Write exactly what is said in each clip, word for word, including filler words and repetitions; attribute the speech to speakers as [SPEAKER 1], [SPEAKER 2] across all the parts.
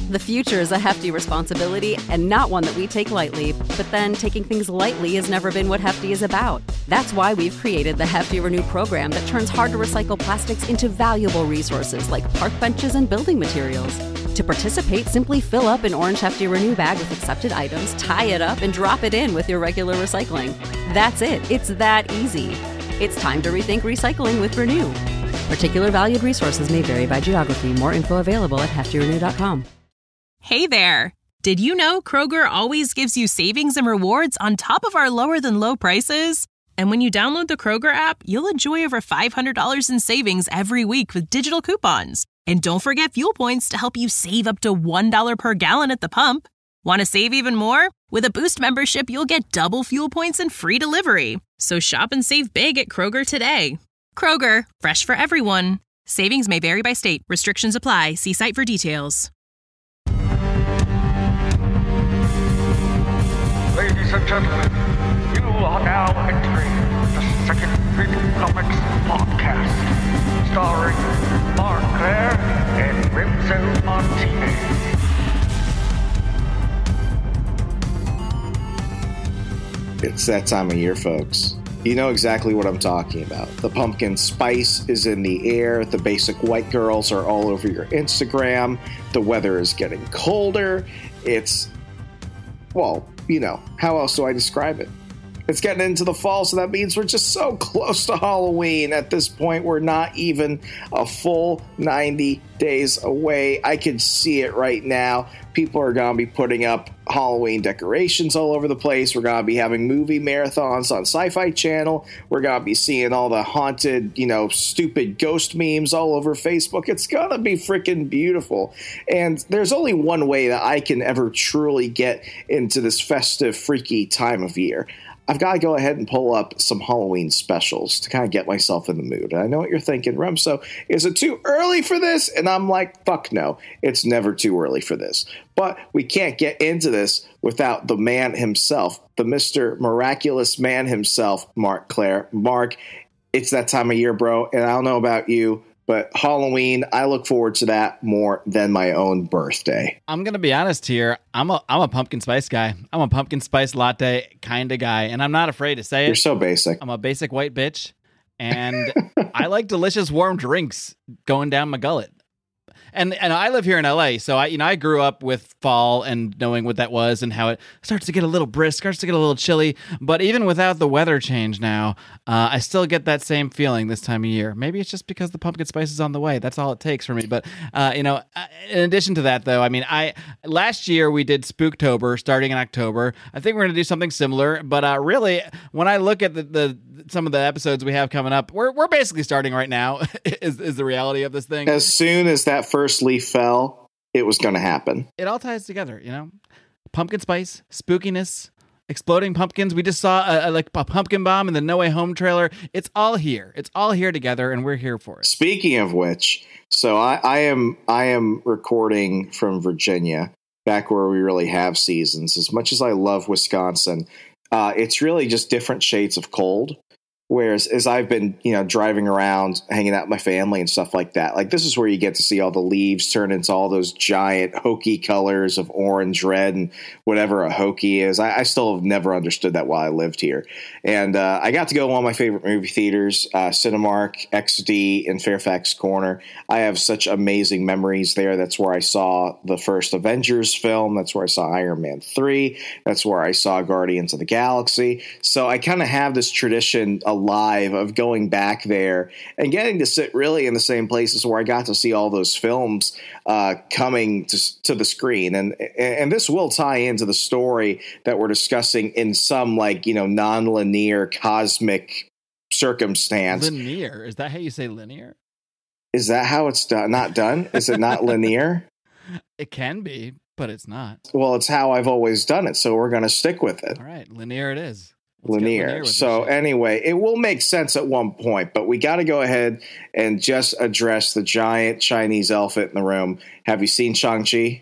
[SPEAKER 1] The future is a hefty responsibility and not one that we take lightly. But then taking things lightly has never been what Hefty is about. That's why we've created the Hefty Renew program that turns hard-to-recycle plastics into valuable resources like park benches and building materials. To participate, simply fill up an orange Hefty Renew bag with accepted items, tie it up, and drop it in with your regular recycling. That's it. It's that easy. It's time to rethink recycling with Renew. Particular valued resources may vary by geography. More info available at hefty renew dot com.
[SPEAKER 2] Hey there! Did you know Kroger always gives you savings and rewards on top of our lower-than-low prices? And when you download the Kroger app, you'll enjoy over five hundred dollars in savings every week with digital coupons. And don't forget fuel points to help you save up to one dollar per gallon at the pump. Want to save even more? With a Boost membership, you'll get double fuel points and free delivery. So shop and save big at Kroger today. Kroger, fresh for everyone. Savings may vary by state. Restrictions apply. See site for details.
[SPEAKER 3] Ladies and gentlemen, you are now entering the Second Rate Comics podcast, starring Mark Claire and Renzo Martinez.
[SPEAKER 4] It's that time of year, folks. You know exactly what I'm talking about. The pumpkin spice is in the air. The basic white girls are all over your Instagram. The weather is getting colder. It's, well, you know, how else do I describe it? It's getting into the fall, so that means we're just so close to Halloween. At this point, we're not even a full ninety days away. I can see it right now. People are going to be putting up Halloween decorations all over the place. We're going to be having movie marathons on Sci-Fi Channel. We're going to be seeing all the haunted, you know, stupid ghost memes all over Facebook. It's going to be freaking beautiful. And there's only one way that I can ever truly get into this festive, freaky time of year. I've got to go ahead and pull up some Halloween specials to kind of get myself in the mood. And I know what you're thinking, Remso, is it too early for this? And I'm like, fuck no, it's never too early for this. But we can't get into this without the man himself, the Mister Miraculous Man himself, Mark Claire. Mark, it's that time of year, bro, and I don't know about you, but Halloween, I look forward to that more than my own birthday.
[SPEAKER 5] I'm going to be honest here. I'm a I'm a pumpkin spice guy. I'm a pumpkin spice latte kind of guy, and I'm not afraid to say it.
[SPEAKER 4] You're so basic.
[SPEAKER 5] I'm a basic white bitch, and I like delicious warm drinks going down my gullet. And and I live here in L A, so I you know I grew up with fall and knowing what that was and how it starts to get a little brisk, starts to get a little chilly. But even without the weather change now, uh, I still get that same feeling this time of year. Maybe it's just because the pumpkin spice is on the way. That's all it takes for me. But uh, you know, in addition to that, though, I mean, I last year we did Spooktober starting in October. I think we're going to do something similar. But uh, really, when I look at the, the some of the episodes we have coming up, we're we're basically starting right now. is is the reality of this thing?
[SPEAKER 4] As soon as that first First leaf fell, it was going to happen.
[SPEAKER 5] It all ties together, you know. Pumpkin spice, spookiness, exploding pumpkins. We just saw a, a, like a pumpkin bomb in the No Way Home trailer. It's all here. It's all here together, and we're here for it.
[SPEAKER 4] Speaking of which, so I, I am I am recording from Virginia, back where we really have seasons. As much as I love Wisconsin, uh, it's really just different shades of cold. Whereas as I've been, you know, driving around, hanging out with my family and stuff like that, like this is where you get to see all the leaves turn into all those giant hokey colors of orange, red, and whatever a hokey is. I, I still have never understood that while I lived here. And uh, I got to go to one of my favorite movie theaters, uh, Cinemark X D in Fairfax Corner. I have such amazing memories there. That's where I saw the first Avengers film. That's where I saw Iron Man three. That's where I saw Guardians of the Galaxy. So I kind of have this tradition alive of going back there and getting to sit really in the same places where I got to see all those films uh, coming to, to the screen. And and this will tie into the story that we're discussing in some like, you know, non-linear cosmic circumstance.
[SPEAKER 5] Linear? Is that how you say linear?
[SPEAKER 4] Is that how it's done? Not done? Is it not linear?
[SPEAKER 5] It can be, but it's not.
[SPEAKER 4] Well, it's how I've always done it, so we're going to stick with it.
[SPEAKER 5] All right, linear it is. Let's
[SPEAKER 4] linear.
[SPEAKER 5] linear
[SPEAKER 4] so anyway, it will make sense at one point, but we got to go ahead and just address the giant Chinese elephant in the room. Have you seen Shang-Chi?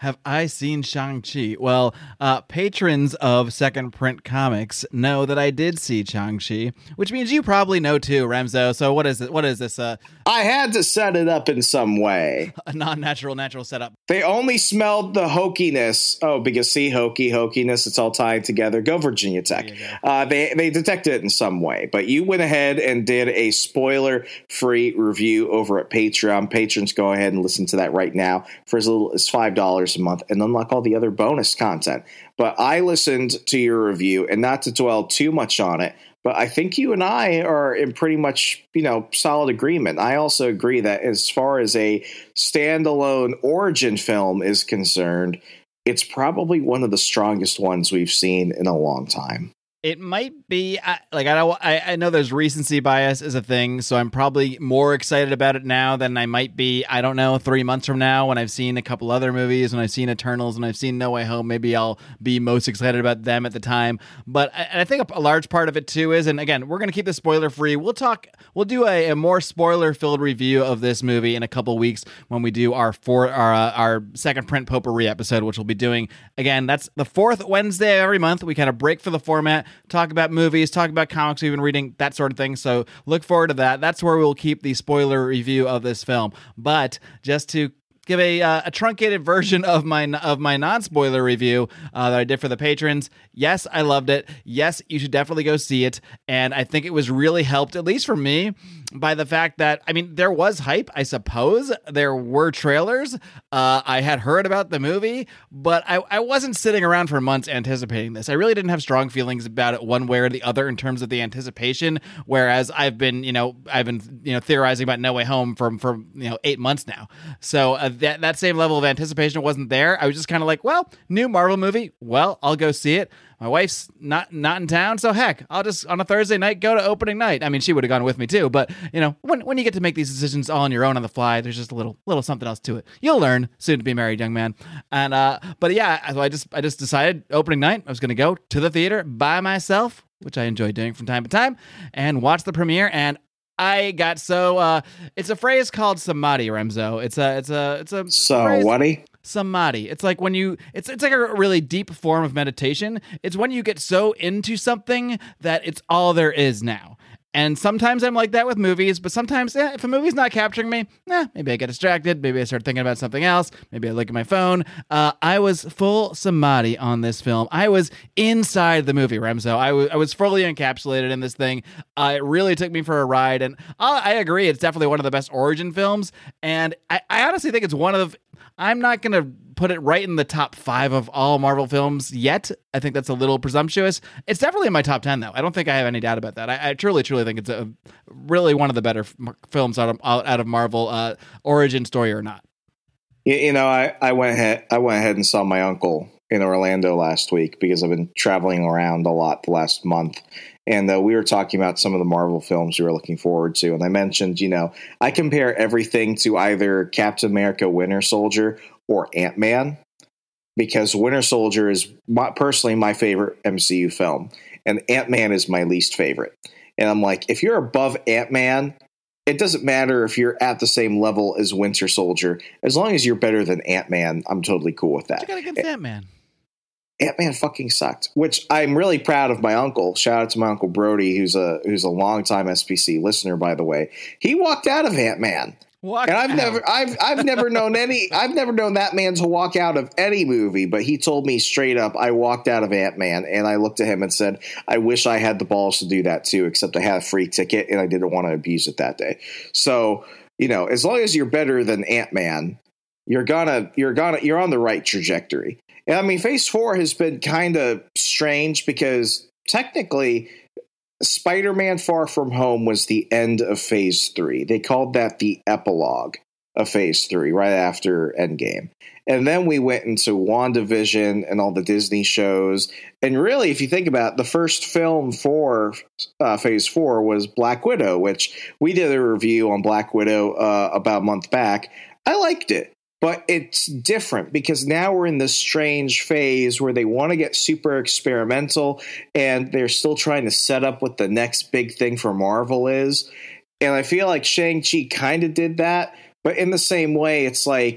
[SPEAKER 5] Have I seen Shang-Chi? Well, uh, patrons of Second Print Comics know that I did see Shang-Chi, which means you probably know too, Remzo. So what is it? What is this? Uh,
[SPEAKER 4] I had to set it up in some way.
[SPEAKER 5] A non-natural, natural setup.
[SPEAKER 4] They only smelled the hokiness. Oh, because see, hokey, hokiness, it's all tied together. Go Virginia Tech. Uh, they, they detected it in some way. But you went ahead and did a spoiler-free review over at Patreon. Patrons, go ahead and listen to that right now for as little as five dollars a month and unlock all the other bonus content. But I listened to your review, and not to dwell too much on it, but I think you and I are in pretty much, you know, solid agreement. I also agree that as far as a standalone origin film is concerned, it's probably one of the strongest ones we've seen in a long time.
[SPEAKER 5] It might be I, like I don't. I, I know there's recency bias is a thing, so I'm probably more excited about it now than I might be. I don't know, three months from now when I've seen a couple other movies, when I've seen Eternals, and I've seen No Way Home. Maybe I'll be most excited about them at the time. But I, I think a, a large part of it too is, and again, we're gonna keep this spoiler free. We'll talk. We'll do a, a more spoiler filled review of this movie in a couple weeks when we do our four our uh, our second print potpourri episode, which we'll be doing again. That's the fourth Wednesday of every month. We kind of break for the format. Talk about movies, talk about comics we've been reading, that sort of thing. So look forward to that. That's where we'll keep the spoiler review of this film. But just to give a uh, a truncated version of my of my non-spoiler review uh, that I did for the patrons. Yes, I loved it. Yes, you should definitely go see it. And I think it was really helped, at least for me, by the fact that, I mean, there was hype, I suppose. There were trailers. Uh, I had heard about the movie, but I, I wasn't sitting around for months anticipating this. I really didn't have strong feelings about it one way or the other in terms of the anticipation, whereas I've been, you know, I've been, you know, theorizing about No Way Home for, for you know, eight months now. So uh, that, that same level of anticipation wasn't there. I was just kind of like, well, new Marvel movie. Well, I'll go see it. My wife's not not in town, so heck, I'll just on a Thursday night go to opening night. I mean, she would have gone with me too, but you know, when when you get to make these decisions all on your own on the fly, there's just a little little something else to it. You'll learn, soon to be married young man. And uh, but yeah, so I just I just decided opening night I was going to go to the theater by myself, which I enjoy doing from time to time, and watch the premiere. And I got so uh, it's a phrase called samadhi, Remzo. It's a it's a it's a
[SPEAKER 4] so
[SPEAKER 5] phrase.
[SPEAKER 4] whaty.
[SPEAKER 5] Samadhi. It's like when you, it's it's like a really deep form of meditation. It's when you get so into something that it's all there is now. And sometimes I'm like that with movies, but sometimes eh, if a movie's not capturing me, eh, maybe I get distracted. Maybe I start thinking about something else. Maybe I look at my phone. Uh, I was full samadhi on this film. I was inside the movie, Remzo. I, w- I was fully encapsulated in this thing. Uh, it really took me for a ride. And I, I agree, it's definitely one of the best origin films. And I, I honestly think it's one of, I'm not going to put it right in the top five of all Marvel films yet. I think that's a little presumptuous. It's definitely in my top ten, though. I don't think I have any doubt about that. I, I truly, truly think it's a really one of the better f- films out of out of Marvel, uh, origin story or not.
[SPEAKER 4] You, you know, I, I went ahead. I went ahead and saw my uncle in Orlando last week because I've been traveling around a lot the last month. And uh, we were talking about some of the Marvel films we were looking forward to. And I mentioned, you know, I compare everything to either Captain America, Winter Soldier, or Ant-Man, because Winter Soldier is my, personally my favorite M C U film, and Ant-Man is my least favorite. And I'm like, if you're above Ant-Man, it doesn't matter if you're at the same level as Winter Soldier. As long as you're better than Ant-Man, I'm totally cool with that.
[SPEAKER 5] What you got against Ant-Man?
[SPEAKER 4] Ant-Man fucking sucked, which I'm really proud of my uncle. Shout out to my uncle Brody, who's a who's a longtime S P C listener, by the way. He walked out of Ant-Man.
[SPEAKER 5] Walk
[SPEAKER 4] and I've
[SPEAKER 5] out.
[SPEAKER 4] never I've I've never known any I've never known that man to walk out of any movie, but he told me straight up I walked out of Ant-Man, and I looked at him and said, I wish I had the balls to do that too, except I had a free ticket and I didn't want to abuse it that day. So, you know, as long as you're better than Ant-Man, you're gonna you're gonna you're on the right trajectory. And I mean, Phase Four has been kind of strange because technically Spider-Man Far From Home was the end of Phase Three. They called that the epilogue of Phase Three, right after Endgame. And then we went into WandaVision and all the Disney shows. And really, if you think about it, the first film for uh, Phase Four was Black Widow, which we did a review on Black Widow uh, about a month back. I liked it. But it's different because now we're in this strange phase where they want to get super experimental and they're still trying to set up what the next big thing for Marvel is. And I feel like Shang-Chi kind of did that. But in the same way, it's like,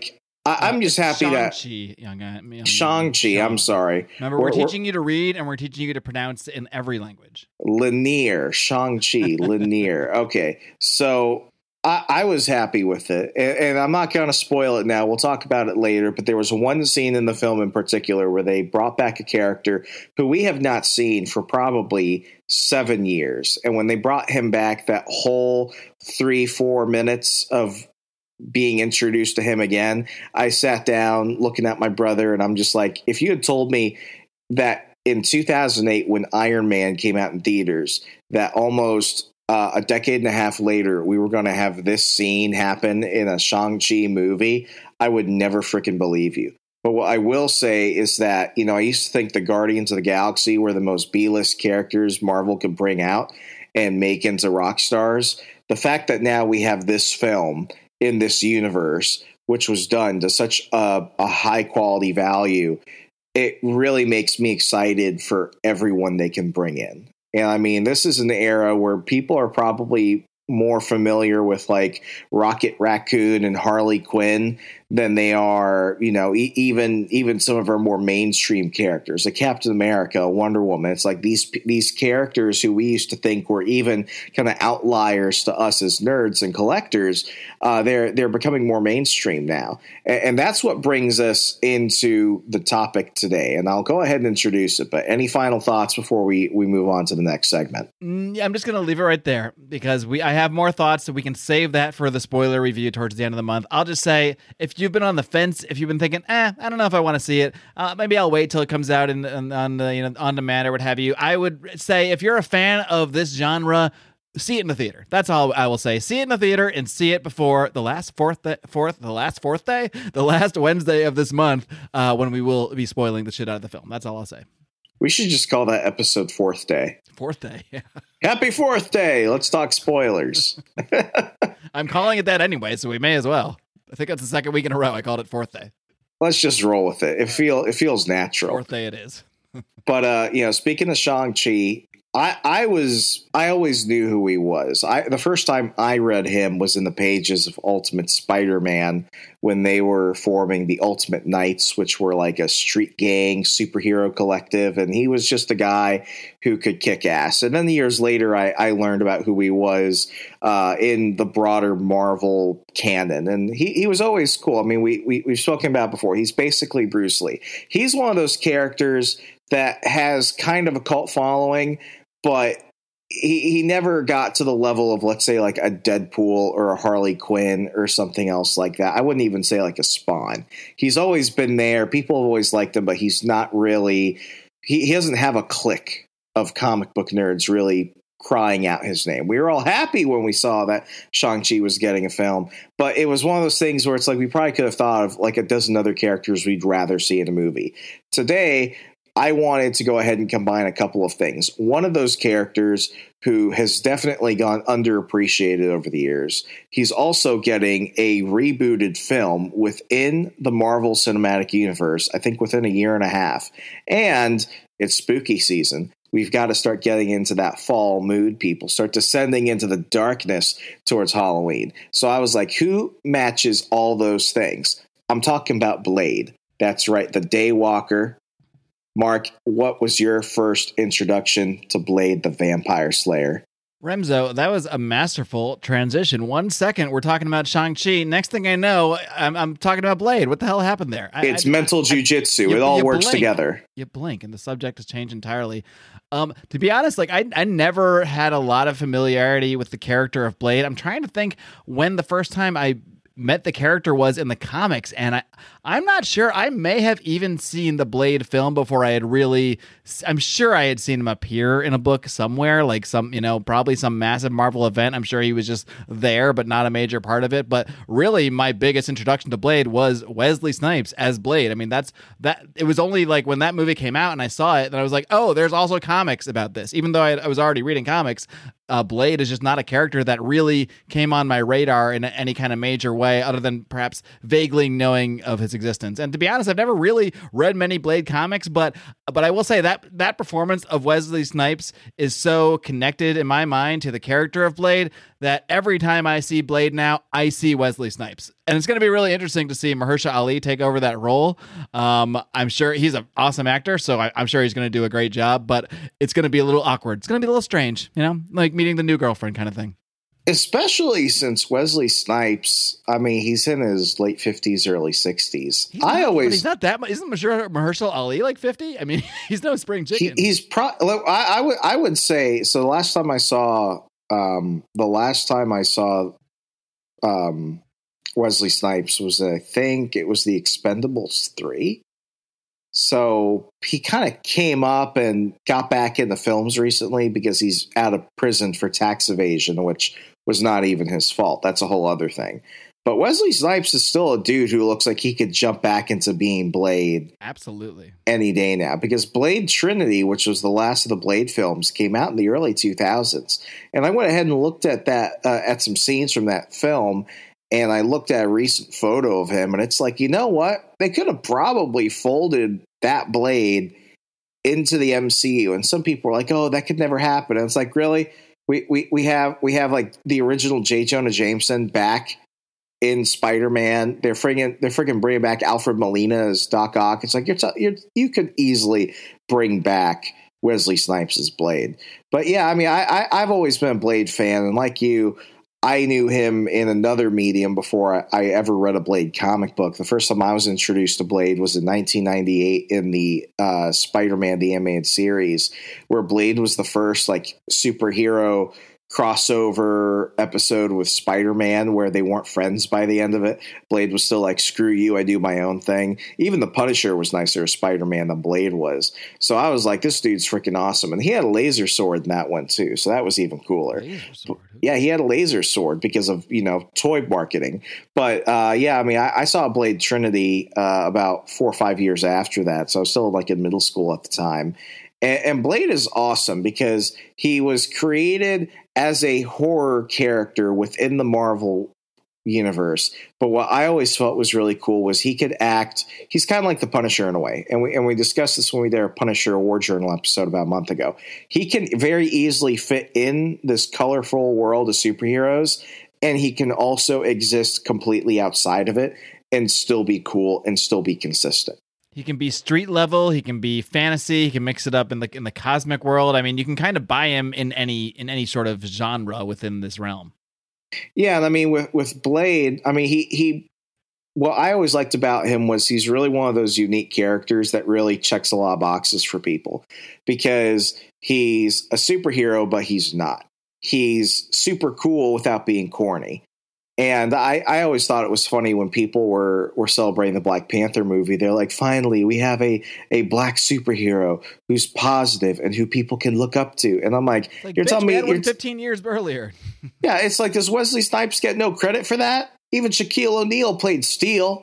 [SPEAKER 4] I, I'm just happy that
[SPEAKER 5] Shang-Chi, young guy. young
[SPEAKER 4] Shang-Chi,
[SPEAKER 5] young.
[SPEAKER 4] I'm sorry.
[SPEAKER 5] Remember, we're, we're teaching you to read and we're teaching you to pronounce in every language.
[SPEAKER 4] Lanier, Shang-Chi, Lanier. Okay, so I, I was happy with it, and, and I'm not going to spoil it now. We'll talk about it later, but there was one scene in the film in particular where they brought back a character who we have not seen for probably seven years. And when they brought him back, that whole three, four minutes of being introduced to him again, I sat down looking at my brother, and I'm just like, if you had told me that in two thousand eight, when Iron Man came out in theaters, that almost uh, a decade and a half later, we were going to have this scene happen in a Shang-Chi movie, I would never freaking believe you. But what I will say is that, you know, I used to think the Guardians of the Galaxy were the most B-list characters Marvel could bring out and make into rock stars. The fact that now we have this film in this universe, which was done to such a, a high quality value, it really makes me excited for everyone they can bring in. And I mean, this is an era where people are probably more familiar with like Rocket Raccoon and Harley Quinn than they are, you know, e- even even some of our more mainstream characters, like Captain America, Wonder Woman. It's like these these characters who we used to think were even kind of outliers to us as nerds and collectors. Uh, they're they're becoming more mainstream now, and, and that's what brings us into the topic today. And I'll go ahead and introduce it. But any final thoughts before we we move on to the next segment?
[SPEAKER 5] Mm, I'm just going to leave it right there because we I have more thoughts, so we can save that for the spoiler review towards the end of the month. I'll just say, if you've been on the fence, if you've been thinking, eh, I don't know if I want to see it, uh, maybe I'll wait till it comes out in, in, on the, you know, on demand or what have you. I would say if you're a fan of this genre, see it in the theater. That's all I will say. See it in the theater and see it before the last fourth, th- fourth, the last fourth day, the last Wednesday of this month, uh, when we will be spoiling the shit out of the film. That's all I'll say.
[SPEAKER 4] We should just call that episode Fourth Day.
[SPEAKER 5] Fourth Day, yeah.
[SPEAKER 4] Happy Fourth Day. Let's talk spoilers.
[SPEAKER 5] I'm calling it that anyway, so we may as well. I think that's the second week in a row I called it Fourth Day.
[SPEAKER 4] Let's just roll with it. It feel it feels natural.
[SPEAKER 5] Fourth Day it is.
[SPEAKER 4] But uh, you know, speaking of Shang-Chi, I, I was I always knew who he was. I the first time I read him was in the pages of Ultimate Spider-Man when they were forming the Ultimate Knights, which were like a street gang superhero collective, and he was just a guy who could kick ass. And then years later, I, I learned about who he was uh, in the broader Marvel canon, and he, he was always cool. I mean, we, we we've spoken about it before. He's basically Bruce Lee. He's one of those characters that has kind of a cult following, but he, he never got to the level of, let's say, like a Deadpool or a Harley Quinn or something else like that. I wouldn't even say like a Spawn. He's always been there. People have always liked him, but he's not really he, – he doesn't have a clique of comic book nerds really crying out his name. We were all happy when we saw that Shang-Chi was getting a film, but it was one of those things where it's like we probably could have thought of like a dozen other characters we'd rather see in a movie. Today – I wanted to go ahead and combine a couple of things. One of those characters who has definitely gone underappreciated over the years. He's also getting a rebooted film within the Marvel Cinematic Universe, I think within a year and a half. And it's spooky season. We've got to start getting into that fall mood, people. Start descending into the darkness towards Halloween. So I was like, who matches all those things? I'm talking about Blade. That's right, the Daywalker. Mark, what was your first introduction to Blade the Vampire Slayer?
[SPEAKER 5] Remzo, that was a masterful transition. One second, we're talking about Shang-Chi. Next thing I know, I'm, I'm talking about Blade. What the hell happened there? I,
[SPEAKER 4] it's
[SPEAKER 5] I,
[SPEAKER 4] mental
[SPEAKER 5] I,
[SPEAKER 4] jujitsu.
[SPEAKER 5] I,
[SPEAKER 4] it all
[SPEAKER 5] you
[SPEAKER 4] works
[SPEAKER 5] blink.
[SPEAKER 4] together.
[SPEAKER 5] You blink, and the subject has changed entirely. Um, to be honest, like I, I never had a lot of familiarity with the character of Blade. I'm trying to think when the first time I met the character was in the comics, and I, I'm not sure. I may have even seen the Blade film before I had really, I'm sure I had seen him appear in a book somewhere, like some, you know, probably some massive Marvel event. I'm sure he was just there, but not a major part of it. But really, my biggest introduction to Blade was Wesley Snipes as Blade. I mean, that's, that, it was only like when that movie came out and I saw it, and I was like, oh, there's also comics about this. Even though I, I was already reading comics, Uh, Blade is just not a character that really came on my radar in any kind of major way, other than perhaps vaguely knowing of his existence. And to be honest, I've never really read many Blade comics, but but I will say that that performance of Wesley Snipes is so connected in my mind to the character of Blade that every time I see Blade now, I see Wesley Snipes. And it's going to be really interesting to see Mahershala Ali take over that role. Um, I'm sure he's an awesome actor, so I, I'm sure he's going to do a great job, but it's going to be a little awkward. It's going to be a little strange, you know, like meeting the new girlfriend kind of thing.
[SPEAKER 4] Especially since Wesley Snipes, I mean, he's in his late fifties, early sixties.
[SPEAKER 5] He's
[SPEAKER 4] I
[SPEAKER 5] not,
[SPEAKER 4] always...
[SPEAKER 5] But he's not that much. Isn't Mahershala Ali like fifty? I mean, he's no spring chicken.
[SPEAKER 4] He, he's pro... I, I, would, I would say, so the last time I saw... Um, the last time I saw um, Wesley Snipes was, I think, it was The Expendables three. So he kind of came up and got back into films recently because he's out of prison for tax evasion, which was not even his fault. That's a whole other thing. But Wesley Snipes is still a dude who looks like he could jump back into being Blade.
[SPEAKER 5] Absolutely.
[SPEAKER 4] Any day now. Because Blade Trinity, which was the last of the Blade films, came out in the early two thousands. And I went ahead and looked at that, uh, at some scenes from that film. And I looked at a recent photo of him. And it's like, you know what? They could have probably folded that Blade into the M C U. And some people were like, oh, that could never happen. And it's like, really? We, we, we have, we have like the original J. Jonah Jameson back in Spider-Man. They're friggin' they're friggin' bringing back Alfred Molina as Doc Ock. It's like you're, t- you're you could easily bring back Wesley Snipes as Blade. But yeah, I mean, I, I I've always been a Blade fan, and like you, I knew him in another medium before I, I ever read a Blade comic book. The first time I was introduced to Blade was in nineteen ninety-eight in the uh, Spider-Man the Animated Series, where Blade was the first like superhero crossover episode with Spider-Man where they weren't friends by the end of it. Blade was still like, screw you, I do my own thing. Even the Punisher was nicer as Spider-Man than Blade was. So I was like, this dude's freaking awesome. And he had a laser sword in that one too, so that was even cooler. Yeah, he had a laser sword because of, you know, toy marketing. But uh, yeah, I mean, I, I saw Blade Trinity uh, about four or five years after that, so I was still like in middle school at the time. And Blade is awesome because he was created as a horror character within the Marvel universe. But what I always felt was really cool was he could act. He's kind of like the Punisher in a way. And we, and we discussed this when we did our Punisher Award Journal episode about a month ago. He can very easily fit in this colorful world of superheroes. And he can also exist completely outside of it and still be cool and still be consistent.
[SPEAKER 5] He can be street level. He can be fantasy. He can mix it up in the in the cosmic world. I mean, you can kind of buy him in any in any sort of genre within this realm.
[SPEAKER 4] Yeah, and I mean, with with Blade, I mean, he he. What I always liked about him was he's really one of those unique characters that really checks a lot of boxes for people because he's a superhero, but he's not. He's super cool without being corny. And I, I always thought it was funny when people were, were celebrating the Black Panther movie. They're like, finally, we have a, a black superhero who's positive and who people can look up to. And I'm like,
[SPEAKER 5] like
[SPEAKER 4] you're telling me
[SPEAKER 5] you're fifteen years earlier.
[SPEAKER 4] Yeah, it's like, does Wesley Snipes get no credit for that? Even Shaquille O'Neal played Steel.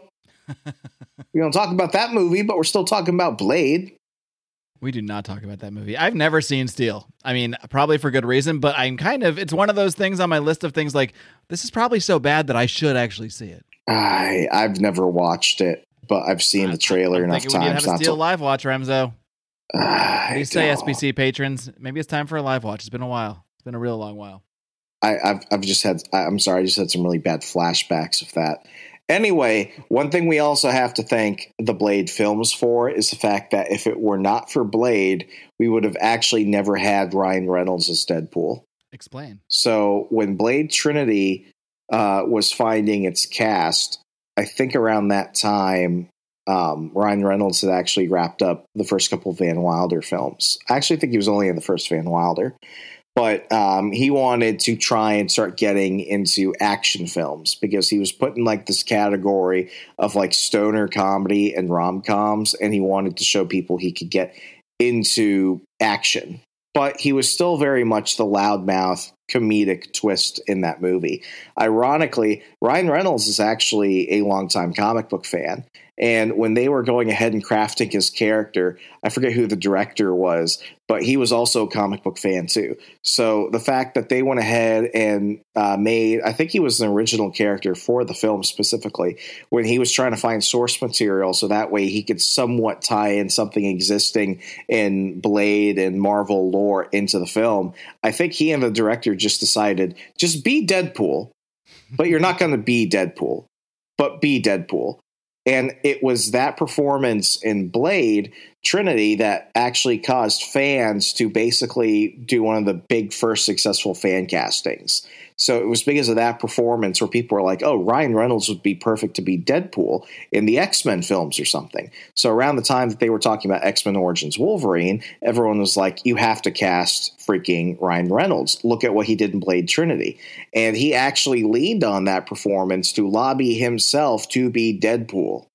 [SPEAKER 4] We don't talk about that movie, but we're still talking about Blade.
[SPEAKER 5] We do not talk about that movie. I've never seen Steel. I mean, probably for good reason, but I'm kind of, it's one of those things on my list of things like, this is probably so bad that I should actually see it.
[SPEAKER 4] I, I've never watched it, but I've seen the trailer
[SPEAKER 5] I'm
[SPEAKER 4] enough
[SPEAKER 5] times. We need to have a
[SPEAKER 4] not
[SPEAKER 5] Steel
[SPEAKER 4] to...
[SPEAKER 5] live watch, Remzo.
[SPEAKER 4] Uh,
[SPEAKER 5] what do you say, S B C patrons? Maybe it's time for a live watch. It's been a while. It's been a real long while.
[SPEAKER 4] I, I've, I've just had, I'm sorry, I just had some really bad flashbacks of that. Anyway, one thing we also have to thank the Blade films for is the fact that if it were not for Blade, we would have actually never had Ryan Reynolds as Deadpool.
[SPEAKER 5] Explain.
[SPEAKER 4] So when Blade Trinity uh, was finding its cast, I think around that time, um, Ryan Reynolds had actually wrapped up the first couple of Van Wilder films. I actually think he was only in the first Van Wilder. But um, he wanted to try and start getting into action films because he was put in like this category of like stoner comedy and rom-coms, and he wanted to show people he could get into action. But he was still very much the loudmouth comedic twist in that movie. Ironically, Ryan Reynolds is actually a longtime comic book fan. And when they were going ahead and crafting his character, I forget who the director was, but he was also a comic book fan too. So the fact that they went ahead and uh, made, I think he was an original character for the film specifically, when he was trying to find source material so that way he could somewhat tie in something existing in Blade and Marvel lore into the film. I think he and the director just decided, just be Deadpool, but you're not going to be Deadpool, but be Deadpool. And it was that performance in Blade Trinity that actually caused fans to basically do one of the big first successful fan castings. So it was because of that performance where people were like, oh, Ryan Reynolds would be perfect to be Deadpool in the X-Men films or something. So around the time that they were talking about X-Men Origins Wolverine, everyone was like, you have to cast freaking Ryan Reynolds. Look at what he did in Blade Trinity. And he actually leaned on that performance to lobby himself to be Deadpool.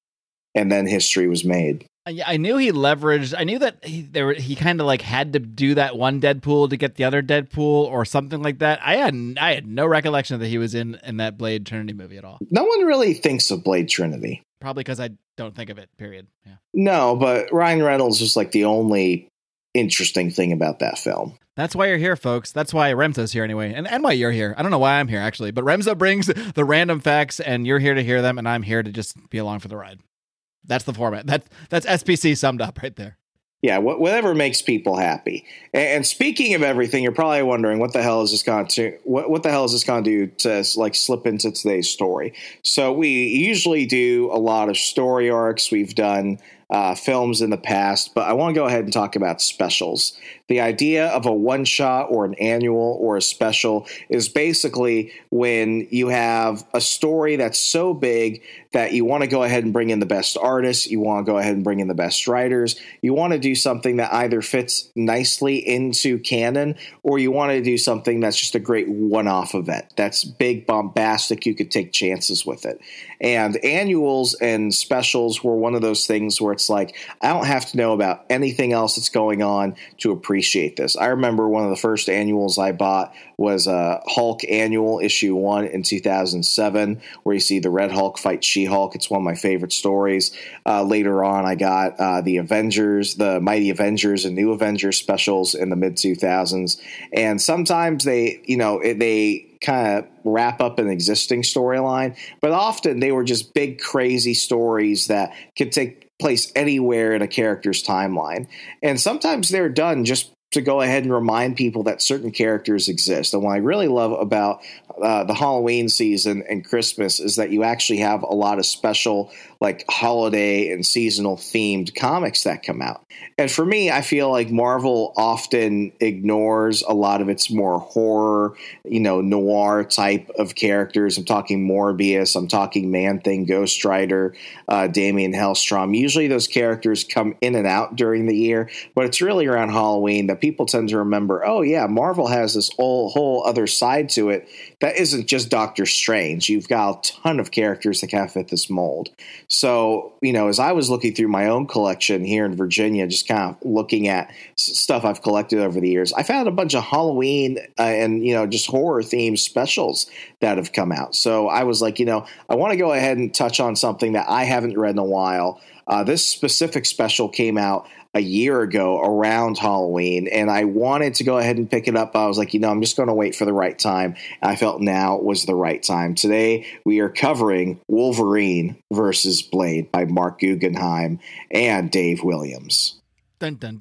[SPEAKER 4] And then history was made.
[SPEAKER 5] I knew he leveraged. I knew that he there he kind of like had to do that one Deadpool to get the other Deadpool or something like that. I had I had no recollection that he was in in that Blade Trinity movie at all.
[SPEAKER 4] No one really thinks of Blade Trinity.
[SPEAKER 5] Probably because I don't think of it. Period. Yeah.
[SPEAKER 4] No, but Ryan Reynolds was like the only interesting thing about that film.
[SPEAKER 5] That's why you're here, folks. That's why Remzo's here anyway, and and why you're here. I don't know why I'm here actually, but Remzo brings the random facts, and you're here to hear them, and I'm here to just be along for the ride. That's the format. That's that's S P C summed up right there.
[SPEAKER 4] Yeah, wh- whatever makes people happy. And, and speaking of everything, you're probably wondering what the hell is this going to what what the hell is this going to do to like slip into today's story? So we usually do a lot of story arcs. We've done uh, films in the past, but I want to go ahead and talk about specials. The idea of a one shot or an annual or a special is basically when you have a story that's so big that you want to go ahead and bring in the best artists, you want to go ahead and bring in the best writers, you want to do something that either fits nicely into canon, or you want to do something that's just a great one-off event. That's big, bombastic, you could take chances with it. And annuals and specials were one of those things where it's like, I don't have to know about anything else that's going on to appreciate this. I remember one of the first annuals I bought was a Hulk annual issue one in two thousand seven, where you see the Red Hulk fight She-Hulk. It's one of my favorite stories. Uh, later on, I got uh, the Avengers, the Mighty Avengers and New Avengers specials in the mid two thousands. And sometimes they, you know, they kind of wrap up an existing storyline, but often they were just big, crazy stories that could take place anywhere in a character's timeline. And sometimes they're done just to go ahead and remind people that certain characters exist. And what I really love about uh, the Halloween season and Christmas is that you actually have a lot of special, like holiday and seasonal themed comics that come out. And for me, I feel like Marvel often ignores a lot of its more horror, you know, noir type of characters. I'm talking Morbius, I'm talking Man-Thing, Ghost Rider, uh, Damien Hellstrom. Usually those characters come in and out during the year, but it's really around Halloween that people tend to remember, oh yeah, Marvel has this whole, whole other side to it that isn't just Doctor Strange. You've got a ton of characters that kind of fit this mold. So, you know, as I was looking through my own collection here in Virginia, just kind of looking at stuff I've collected over the years, I found a bunch of Halloween uh, and, you know, just horror themed specials that have come out. So I was like, you know, I want to go ahead and touch on something that I haven't read in a while. Uh, this specific special came out a year ago around Halloween, and I wanted to go ahead and pick it up. I was like, you know, I'm just going to wait for the right time. And I felt now was the right time. Today, we are covering Wolverine versus Blade by Mark Guggenheim and Dave Williams.
[SPEAKER 5] Dun, dun,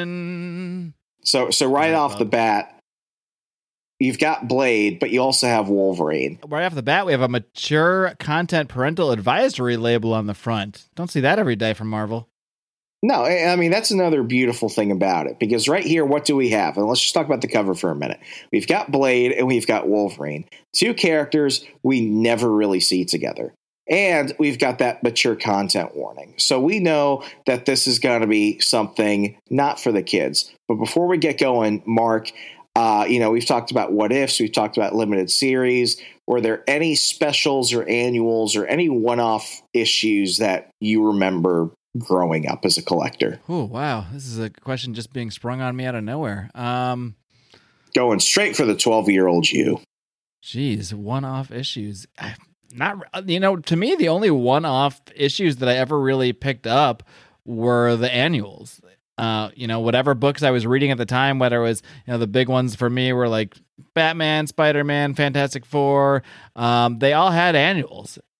[SPEAKER 5] dun.
[SPEAKER 4] So, so right
[SPEAKER 5] Yeah,
[SPEAKER 4] off
[SPEAKER 5] Bob.
[SPEAKER 4] the bat, you've got Blade, but you also have Wolverine.
[SPEAKER 5] Right off the bat, we have a mature content parental advisory label on the front. Don't see that every day from Marvel.
[SPEAKER 4] No, I I mean, that's another beautiful thing about it, because right here, what do we have? And let's just talk about the cover for a minute. We've got Blade and we've got Wolverine, two characters we never really see together. And we've got that mature content warning. So we know that this is going to be something not for the kids. But before we get going, Mark, uh, you know, we've talked about what ifs, we've talked about limited series. Were there any specials or annuals or any one-off issues that you remember growing up as a collector?
[SPEAKER 5] Oh, wow. This is a question just being sprung on me out of nowhere. Um,
[SPEAKER 4] Going straight for the twelve-year-old you.
[SPEAKER 5] Geez, one-off issues. I, not, you know, to me, the only one-off issues that I ever really picked up were the annuals. Uh, you know, whatever books I was reading at the time, whether it was, you know, the big ones for me were like Batman, Spider-Man, Fantastic Four. Um, they all had annuals.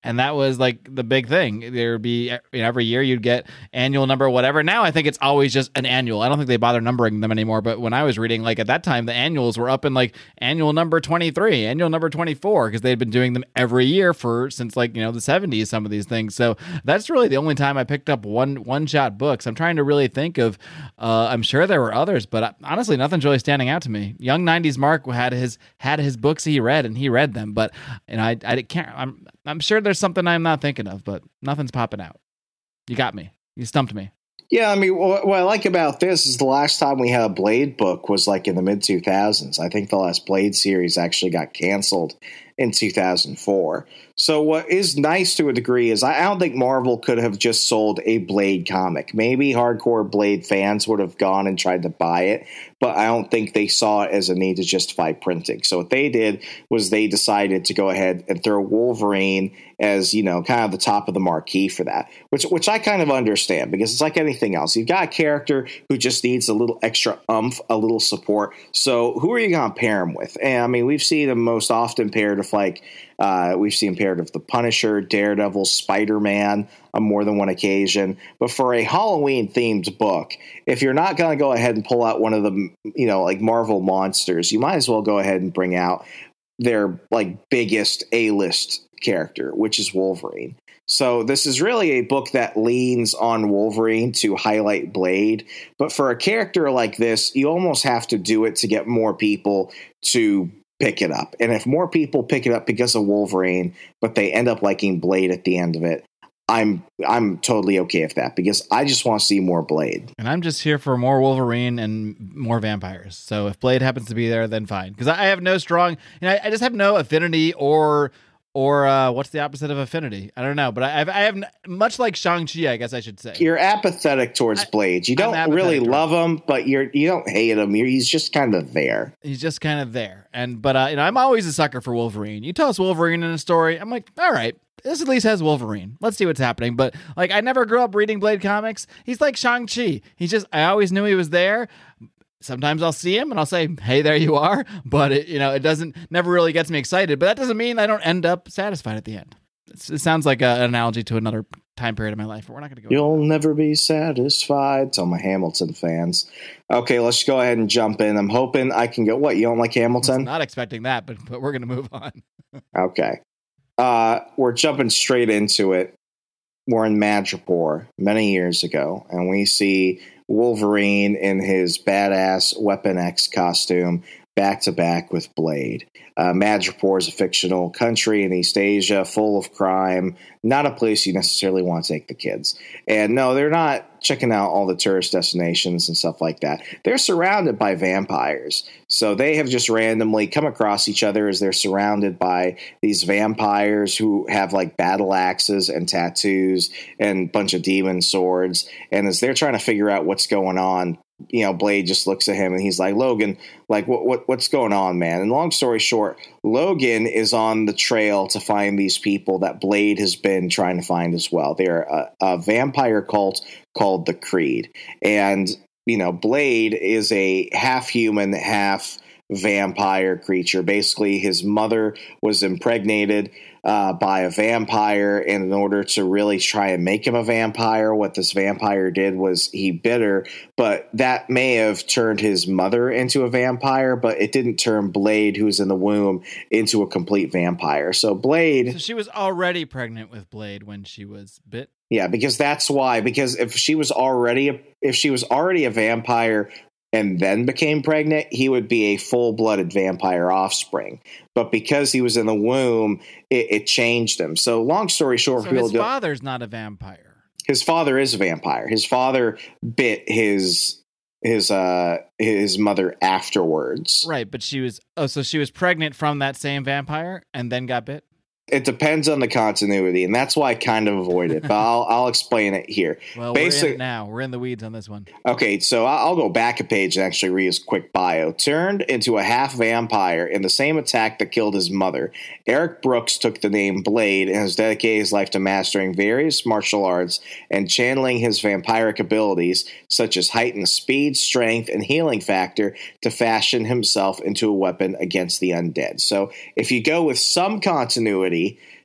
[SPEAKER 5] And that was like the big thing. There'd be, you know, every year you'd get annual number, whatever. Now I think it's always just an annual. I don't think they bother numbering them anymore. But when I was reading, like at that time, the annuals were up in like annual number twenty-three, annual number twenty-four, because they'd been doing them every year for since like, you know, the seventies, some of these things. So that's really the only time I picked up one one shot books. I'm trying to really think of, uh, I'm sure there were others, but honestly, nothing's really standing out to me. Young nineties Mark had his had his books he read and he read them, but you know, I I can't. I'm I'm sure there's something I'm not thinking of, but nothing's popping out. You got me. You stumped me.
[SPEAKER 4] Yeah, I mean, what, what I like about this is the last time we had a Blade book was like in the mid two thousands. I think the last Blade series actually got canceled in two thousand four. So what is nice to a degree is I don't think Marvel could have just sold a Blade comic. Maybe hardcore Blade fans would have gone and tried to buy it, but I don't think they saw it as a need to justify printing. So what they did was they decided to go ahead and throw Wolverine as, you know, kind of the top of the marquee for that, which which I kind of understand, because it's like anything else. You've got a character who just needs a little extra oomph, a little support. So who are you going to pair him with? And I mean, we've seen him most often paired with like, uh, we've seen paired with the Punisher, Daredevil, Spider-Man on more than one occasion. But for a Halloween themed book, if you're not going to go ahead and pull out one of the, you know, like Marvel monsters, you might as well go ahead and bring out their like biggest A-list character, which is Wolverine. So this is really a book that leans on Wolverine to highlight Blade. But for a character like this, you almost have to do it to get more people to pick it up. And if more people pick it up because of Wolverine, but they end up liking Blade at the end of it, I'm I'm totally okay with that, because I just want to see more Blade.
[SPEAKER 5] And I'm just here for more Wolverine and more vampires. So if Blade happens to be there, then fine. Because I have no strong, you know, I, I just have no affinity or or uh, what's the opposite of affinity? I don't know. But I have, I have much like Shang-Chi, I guess I should say.
[SPEAKER 4] You're apathetic towards
[SPEAKER 5] I,
[SPEAKER 4] Blade. You don't really love him, but you're you don't hate him. You're, he's just kind of there.
[SPEAKER 5] He's just kind of there. And but uh, you know, I'm always a sucker for Wolverine. You tell us Wolverine in a story, I'm like, all right. This at least has Wolverine. Let's see what's happening. But like, I never grew up reading Blade comics. He's like Shang-Chi. He's just, I always knew he was there. Sometimes I'll see him and I'll say, hey, there you are. But it, you know, it doesn't, never really gets me excited. But that doesn't mean I don't end up satisfied at the end. It's, it sounds like a, an analogy to another time period of my life, but we're not going to go.
[SPEAKER 4] You'll never be satisfied. Tell my Hamilton fans. Okay, let's go ahead and jump in. I'm hoping I can go. What, you don't like Hamilton?
[SPEAKER 5] I'm not expecting that, but, but we're going to move on.
[SPEAKER 4] Okay. Uh, we're jumping straight into it. We're in Madripoor many years ago, and we see Wolverine in his badass Weapon X costume back to back with Blade. Uh, Madripoor is a fictional country in East Asia full of crime, not a place you necessarily want to take the kids. And no, they're not checking out all the tourist destinations and stuff like that. They're surrounded by vampires. So they have just randomly come across each other as they're surrounded by these vampires who have like battle axes and tattoos and a bunch of demon swords. And as they're trying to figure out what's going on, you know, Blade just looks at him and he's like, Logan, like, what, what, what's going on, man? And long story short, Logan is on the trail to find these people that Blade has been trying to find as well. They're a, a vampire cult called the Creed. And, you know, Blade is a half human, half vampire creature. Basically, his mother was impregnated uh, by a vampire, and in order to really try and make him a vampire, what this vampire did was he bit her, but that may have turned his mother into a vampire, but it didn't turn Blade, who's in the womb, into a complete vampire. So Blade...
[SPEAKER 5] So she was already pregnant with Blade when she was bit?
[SPEAKER 4] Yeah, because that's why. Because if she was already a, if she was already a vampire and then became pregnant, he would be a full-blooded vampire offspring. But because he was in the womb, it, it changed him. So long story short,
[SPEAKER 5] so his father's not a vampire.
[SPEAKER 4] His father is a vampire. His father bit his his uh his mother afterwards.
[SPEAKER 5] Right, but she was oh, so she was pregnant from that same vampire and then got bit?
[SPEAKER 4] It depends on the continuity, and that's why I kind of avoid it. But I'll I'll explain it here.
[SPEAKER 5] Well, Basic, we're in it now. We're in the weeds on this one.
[SPEAKER 4] Okay, so I'll go back a page and actually read his quick bio. Turned into a half vampire in the same attack that killed his mother, Eric Brooks took the name Blade and has dedicated his life to mastering various martial arts and channeling his vampiric abilities, such as heightened speed, strength, and healing factor, to fashion himself into a weapon against the undead. So if you go with some continuity,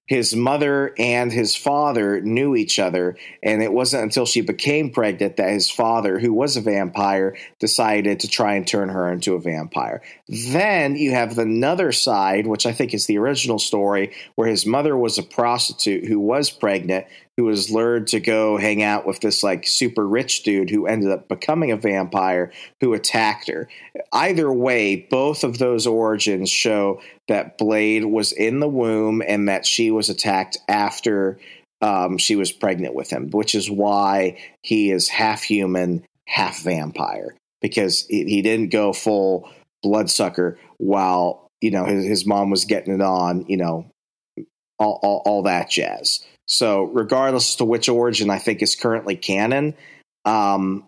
[SPEAKER 4] his mother and his father knew each other, and it wasn't until she became pregnant that his father, who was a vampire, decided to try and turn her into a vampire. Then you have another side, which I think is the original story, where his mother was a prostitute who was pregnant, who was lured to go hang out with this like super rich dude who ended up becoming a vampire who attacked her. Either way, both of those origins show that Blade was in the womb and that she was attacked after um, she was pregnant with him, which is why he is half human, half vampire, because he, he didn't go full bloodsucker while, you know, his, his mom was getting it on, you know, all, all, all that jazz. So regardless as to which origin I think is currently canon, um,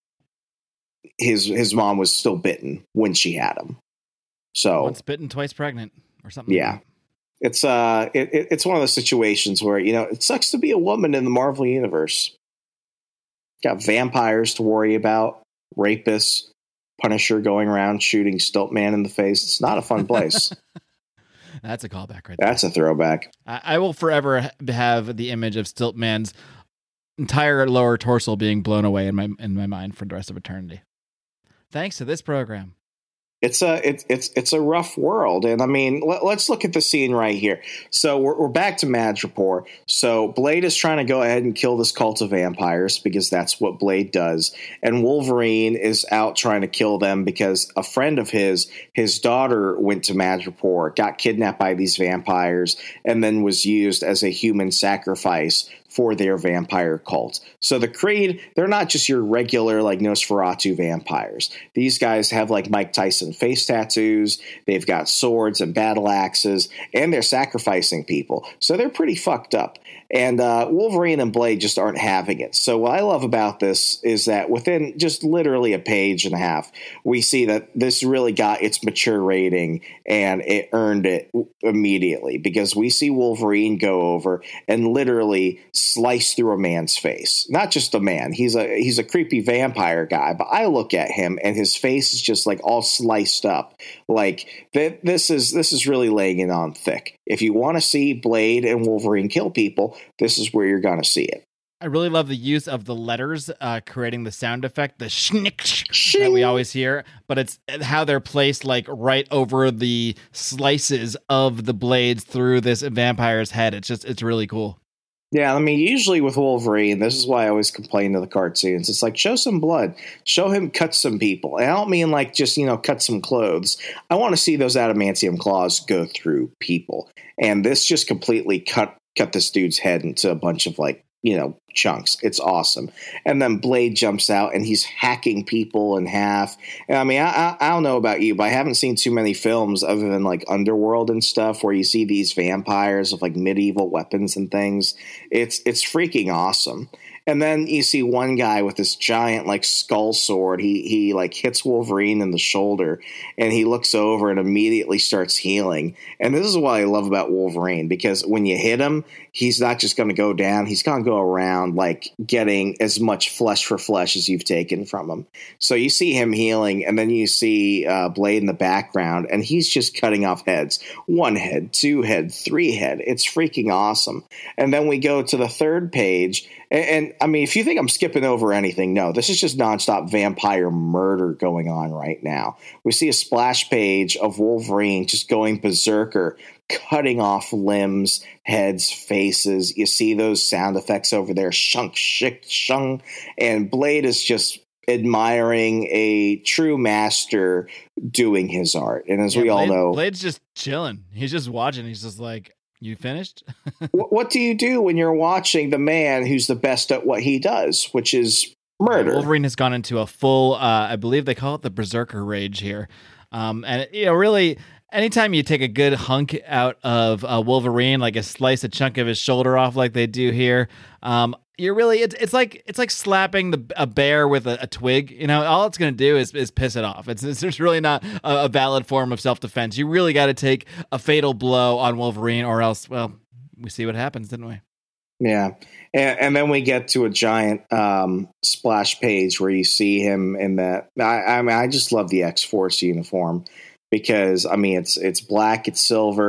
[SPEAKER 4] his his mom was still bitten when she had him. So
[SPEAKER 5] once bitten, twice pregnant, or something.
[SPEAKER 4] Yeah, like it's uh, it, it, it's one of those situations where, you know, it sucks to be a woman in the Marvel universe. Got vampires to worry about, rapists, Punisher going around shooting Stiltman in the face. It's not a fun place.
[SPEAKER 5] That's a callback right there.
[SPEAKER 4] That's a throwback.
[SPEAKER 5] I, I will forever have the image of Stiltman's entire lower torso being blown away in my in my mind for the rest of eternity. Thanks to this program.
[SPEAKER 4] It's a it's it's it's a rough world, and I mean, let, let's look at the scene right here. So we're we're back to Madripoor. So Blade is trying to go ahead and kill this cult of vampires because that's what Blade does, and Wolverine is out trying to kill them because a friend of his, his daughter, went to Madripoor, got kidnapped by these vampires, and then was used as a human sacrifice for their vampire cult. So the Creed, they're not just your regular like Nosferatu vampires. These guys have like Mike Tyson face tattoos. They've got swords and battle axes, and they're sacrificing people. So they're pretty fucked up. And uh, Wolverine and Blade just aren't having it. So what I love about this is that within just literally a page and a half, we see that this really got its mature rating, and it earned it immediately because we see Wolverine go over and literally slice through a man's face. Not just a man. He's a he's a creepy vampire guy, but I look at him and his face is just like all sliced up. Like th- this is this is really laying it on thick. If you want to see Blade and Wolverine kill people, this is where you're going to see it.
[SPEAKER 5] I really love the use of the letters, uh, creating the sound effect, the schnick that we always hear, but it's how they're placed like right over the slices of the blades through this vampire's head. It's just, it's really cool.
[SPEAKER 4] Yeah, I mean, usually with Wolverine, this is why I always complain to the cartoons. It's like, show some blood. Show him cut some people. And I don't mean like just, you know, cut some clothes. I want to see those adamantium claws go through people. And this just completely cut cut this dude's head into a bunch of like, you know, chunks. It's awesome. And then Blade jumps out and he's hacking people in half. And I mean, I, I, I don't know about you, but I haven't seen too many films other than like Underworld and stuff where you see these vampires with like medieval weapons and things. It's it's freaking awesome. And then you see one guy with this giant like skull sword. He he like hits Wolverine in the shoulder, and he looks over and immediately starts healing. And this is what I love about Wolverine, because when you hit him, he's not just going to go down. He's going to go around like getting as much flesh for flesh as you've taken from him. So you see him healing, and then you see uh, Blade in the background, and he's just cutting off heads. One head, two head, three head. It's freaking awesome. And then we go to the third page. And, and I mean, if you think I'm skipping over anything, no, this is just nonstop vampire murder going on right now. We see a splash page of Wolverine just going berserker, cutting off limbs, heads, faces. You see those sound effects over there, shunk, shick, shung. And Blade is just admiring a true master doing his art. And as
[SPEAKER 5] yeah,
[SPEAKER 4] we
[SPEAKER 5] Blade,
[SPEAKER 4] all know,
[SPEAKER 5] Blade's just chilling. He's just watching. He's just like, you finished?
[SPEAKER 4] what, what do you do when you're watching the man who's the best at what he does, which is murder?
[SPEAKER 5] Wolverine has gone into a full, uh, I believe they call it the berserker rage here. Um, and, you know, really, anytime you take a good hunk out of uh, Wolverine, like a slice a chunk of his shoulder off like they do here, um, you're really, it's, it's like it's like slapping the, a bear with a, a twig. You know, all it's going to do is, is piss it off. It's, it's really not a, a valid form of self-defense. You really got to take a fatal blow on Wolverine, or else, well, we see what happens, didn't we?
[SPEAKER 4] Yeah. And, and then we get to a giant um, splash page where you see him in that. I, I mean, I just love the X-Force uniform because, I mean, it's it's black, it's silver,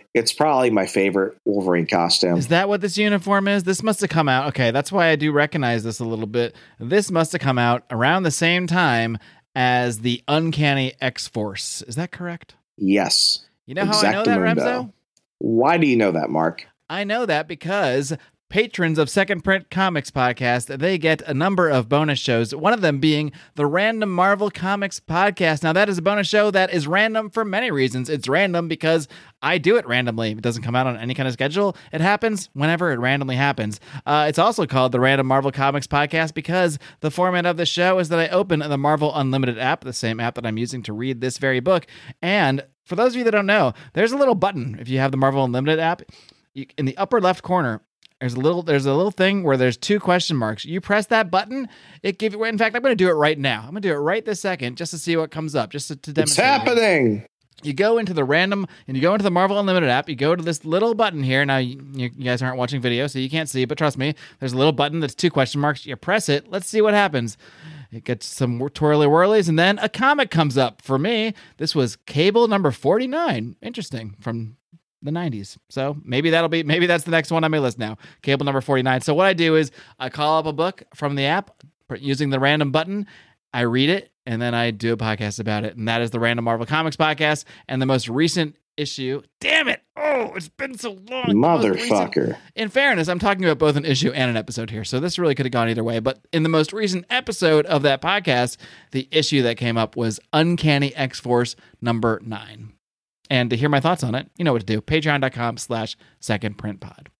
[SPEAKER 4] It's probably my favorite Wolverine costume.
[SPEAKER 5] Is that what this uniform is? This must have come out. Okay, that's why I do recognize this a little bit. This must have come out around the same time as the Uncanny X-Force. Is that correct?
[SPEAKER 4] Yes.
[SPEAKER 5] You know how I know that, Remzo?
[SPEAKER 4] Why do you know that, Mark?
[SPEAKER 5] I know that because patrons of Second Print Comics Podcast, they get a number of bonus shows, one of them being the Random Marvel Comics Podcast. Now, that is a bonus show that is random for many reasons. It's random because I do it randomly. It doesn't come out on any kind of schedule. It happens whenever it randomly happens. Uh, it's also called the Random Marvel Comics Podcast because the format of the show is that I open the Marvel Unlimited app, the same app that I'm using to read this very book. And for those of you that don't know, there's a little button if you have the Marvel Unlimited app. You, in the upper left corner, There's a little there's a little thing where there's two question marks. You press that button, it gives you, in fact, I'm going to do it right now. I'm going to do it right this second just to see what comes up, just to, to demonstrate.
[SPEAKER 4] It's happening.
[SPEAKER 5] You go into the random, and you go into the Marvel Unlimited app, you go to this little button here. Now, you, you guys aren't watching video, so you can't see, but trust me, there's a little button that's two question marks. You press it. Let's see what happens. It gets some twirly whirlies, and then a comic comes up. For me, this was Cable number forty-nine. Interesting, from the nineties. So maybe that'll be, maybe that's the next one on my list now. Cable number forty-nine. So what I do is I call up a book from the app using the random button. I read it and then I do a podcast about it. And that is the Random Marvel Comics Podcast. And the most recent issue, damn it. Oh, it's been so long.
[SPEAKER 4] Motherfucker.
[SPEAKER 5] Recent, in fairness, I'm talking about both an issue and an episode here. So this really could have gone either way. But in the most recent episode of that podcast, the issue that came up was Uncanny X-Force number nine. And to hear my thoughts on it, you know what to do. Patreon.com slash second print pod.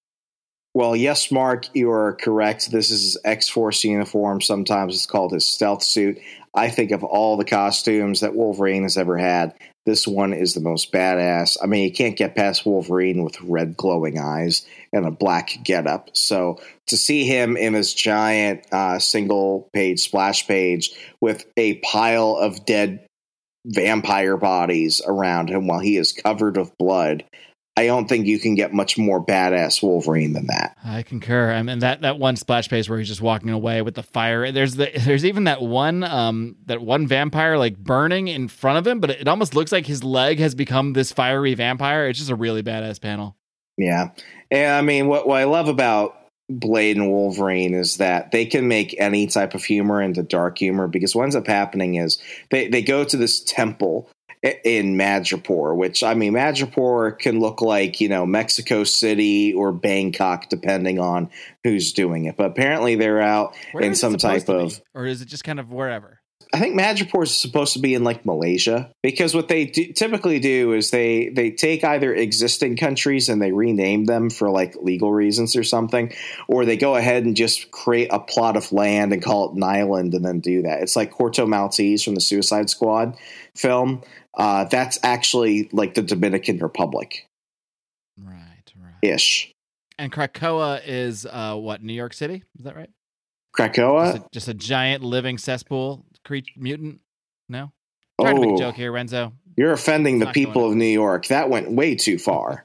[SPEAKER 4] Well, yes, Mark, you are correct. This is his X-Force uniform. Sometimes it's called his stealth suit. I think of all the costumes that Wolverine has ever had, this one is the most badass. I mean, you can't get past Wolverine with red glowing eyes and a black getup. So to see him in his giant uh, single-page splash page with a pile of dead vampire bodies around him while he is covered with blood, I don't think you can get much more badass Wolverine than that.
[SPEAKER 5] I concur. I mean, that, that one splash page where he's just walking away with the fire. There's the there's even that one um that one vampire like burning in front of him, but it almost looks like his leg has become this fiery vampire. It's just a really badass panel.
[SPEAKER 4] Yeah, and I mean, what what I love about Blade and Wolverine is that they can make any type of humor into dark humor, because what ends up happening is they, they go to this temple in Madripoor, which, I mean, Madripoor can look like, you know, Mexico City or Bangkok, depending on who's doing it. But apparently they're out
[SPEAKER 5] Where
[SPEAKER 4] in
[SPEAKER 5] is it
[SPEAKER 4] some
[SPEAKER 5] supposed
[SPEAKER 4] type
[SPEAKER 5] to be?
[SPEAKER 4] of...
[SPEAKER 5] Or is it just kind of wherever?
[SPEAKER 4] I think Madripoor is supposed to be in like Malaysia, because what they do, typically do is they they take either existing countries and they rename them for like legal reasons or something, or they go ahead and just create a plot of land and call it an island and then do that. It's like Corto Maltese from the Suicide Squad film. Uh, that's actually like the Dominican Republic.
[SPEAKER 5] Right, right.
[SPEAKER 4] Ish.
[SPEAKER 5] And Krakoa is uh, what, New York City? Is that right?
[SPEAKER 4] Krakoa?
[SPEAKER 5] Just a, just a giant living cesspool creature mutant? No? I'm trying
[SPEAKER 4] oh,
[SPEAKER 5] to make a joke here, Renzo.
[SPEAKER 4] You're offending
[SPEAKER 5] It's
[SPEAKER 4] the
[SPEAKER 5] not
[SPEAKER 4] people
[SPEAKER 5] going
[SPEAKER 4] of New York. That went way too far.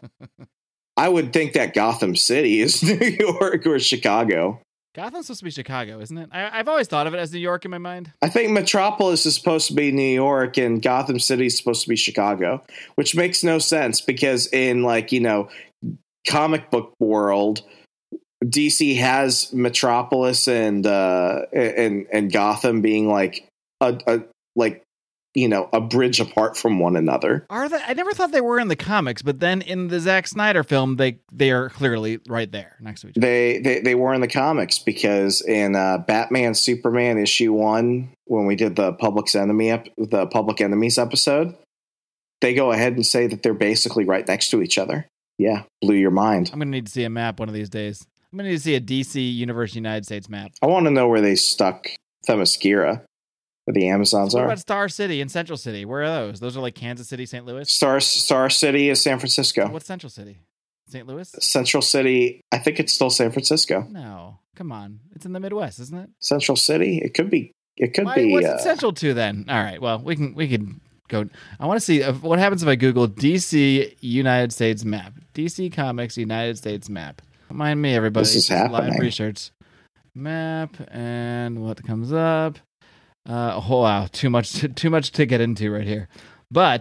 [SPEAKER 4] I would think that Gotham City is New York or Chicago.
[SPEAKER 5] Gotham's supposed to be Chicago, isn't it? I, I've always thought of it as New York in my mind.
[SPEAKER 4] I think Metropolis is supposed to be New York and Gotham City is supposed to be Chicago, which makes no sense because in, like, you know, comic book world, D C has Metropolis and uh, and and Gotham being like a, a like you know a bridge apart from one another.
[SPEAKER 5] Are they? I never thought they were in the comics, but then in the Zack Snyder film, they they are clearly right there next to each other.
[SPEAKER 4] They they, they were in the comics because in uh, Batman Superman issue one, when we did the Public Enemy ep- the Public Enemies episode, they go ahead and say that they're basically right next to each other. Yeah, blew your mind.
[SPEAKER 5] I'm gonna need to see a map one of these days. I'm going to need to see a D C Universe United States map.
[SPEAKER 4] I want to know where they stuck Themyscira, where the Amazons
[SPEAKER 5] so what
[SPEAKER 4] are.
[SPEAKER 5] What about Star City and Central City? Where are those? Those are like Kansas City, Saint Louis?
[SPEAKER 4] Star Star City is San Francisco.
[SPEAKER 5] What's Central City? Saint Louis?
[SPEAKER 4] Central City, I think it's still San Francisco.
[SPEAKER 5] No, come on. It's in the Midwest, isn't it?
[SPEAKER 4] Central City? It could be. It could
[SPEAKER 5] Why,
[SPEAKER 4] be.
[SPEAKER 5] What's
[SPEAKER 4] uh,
[SPEAKER 5] it central to then? All right, well, we can we can go. I want to see if, what happens if I Google D C United States map. D C Comics United States map. Mind me, everybody.
[SPEAKER 4] This is happening.
[SPEAKER 5] Live research map, and what comes up? Uh, oh wow, too much, to, too much to get into right here. But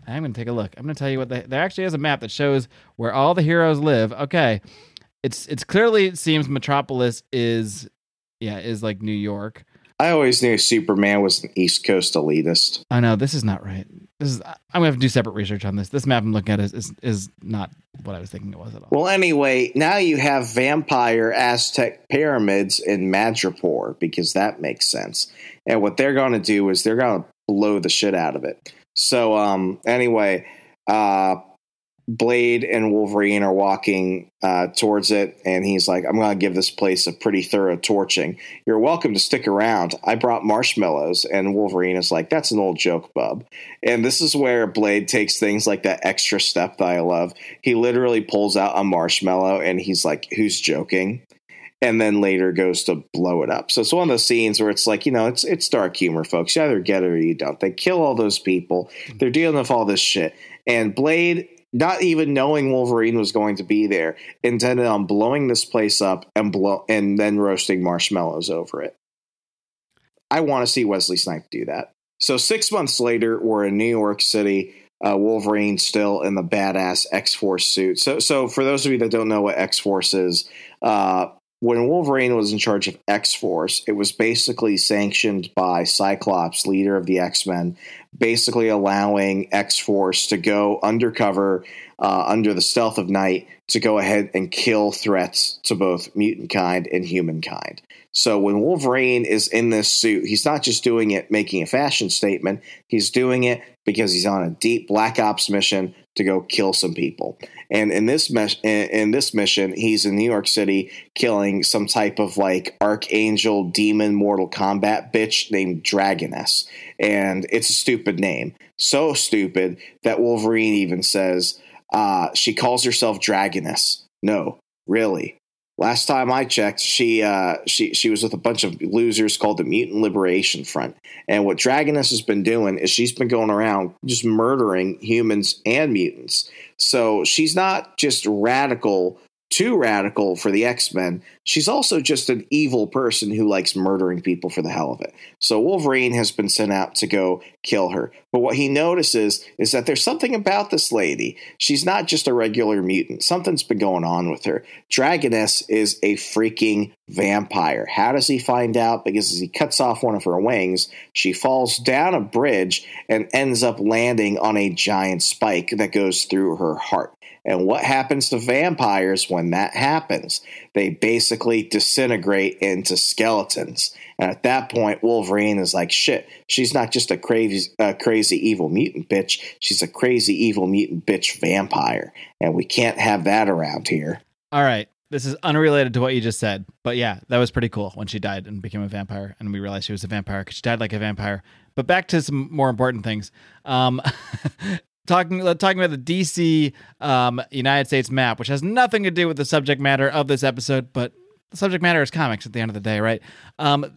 [SPEAKER 5] I'm going to take a look. I'm going to tell you what they, there actually is a map that shows where all the heroes live. Okay. It's it's clearly it seems Metropolis is, yeah, is like New York.
[SPEAKER 4] I always knew Superman was an East Coast elitist.
[SPEAKER 5] Oh no, this is not right. This is I'm gonna have to do separate research on this. This map I'm looking at is, is is not what I was thinking it was at all.
[SPEAKER 4] Well, anyway, now you have vampire Aztec pyramids in Madripoor because that makes sense. And what they're going to do is they're going to blow the shit out of it. So, um, anyway, uh, Blade and Wolverine are walking uh, towards it, and he's like, I'm going to give this place a pretty thorough torching. You're welcome to stick around. I brought marshmallows. And Wolverine is like, that's an old joke, bub. And this is where Blade takes things like that extra step that I love. He literally pulls out a marshmallow, and he's like, who's joking? And then later goes to blow it up. So it's one of those scenes where it's like, you know, it's it's dark humor, folks. You either get it or you don't. They kill all those people. They're dealing with all this shit. And Blade, not even knowing Wolverine was going to be there, intended on blowing this place up and blow and then roasting marshmallows over it. I want to see Wesley Snipes do that. So six months later, we're in New York City. Uh, Wolverine still in the badass X-Force suit. So, so for those of you that don't know what X-Force is, uh, when Wolverine was in charge of X-Force, it was basically sanctioned by Cyclops, leader of the X-Men, basically allowing X-Force to go undercover uh, under the stealth of night to go ahead and kill threats to both mutant kind and humankind. So when Wolverine is in this suit, he's not just doing it making a fashion statement. He's doing it because he's on a deep Black Ops mission to go kill some people. And in this mes- in this mission, he's in New York City killing some type of like archangel demon Mortal Kombat bitch named Dragoness. And it's a stupid name. So stupid that Wolverine even says uh, she calls herself Dragoness. No, really. Last time I checked, she uh, she she was with a bunch of losers called the Mutant Liberation Front. And what Dragoness has been doing is she's been going around just murdering humans and mutants. So she's not just radical, too radical for the X-Men. She's also just an evil person who likes murdering people for the hell of it. So Wolverine has been sent out to go kill her. But what he notices is that there's something about this lady. She's not just a regular mutant. Something's been going on with her. Dragoness is a freaking vampire. How does he find out? Because as he cuts off one of her wings, she falls down a bridge and ends up landing on a giant spike that goes through her heart. And what happens to vampires when that happens? They basically disintegrate into skeletons. And at that point, Wolverine is like, shit, she's not just a crazy, uh, crazy evil mutant bitch. She's a crazy evil mutant bitch vampire. And we can't have that around here.
[SPEAKER 5] All right. This is unrelated to what you just said. But yeah, that was pretty cool when she died and became a vampire. And we realized she was a vampire because she died like a vampire. But back to some more important things. Um... Talking talking about the D C um, United States map, which has nothing to do with the subject matter of this episode, but the subject matter is comics at the end of the day, right? Um,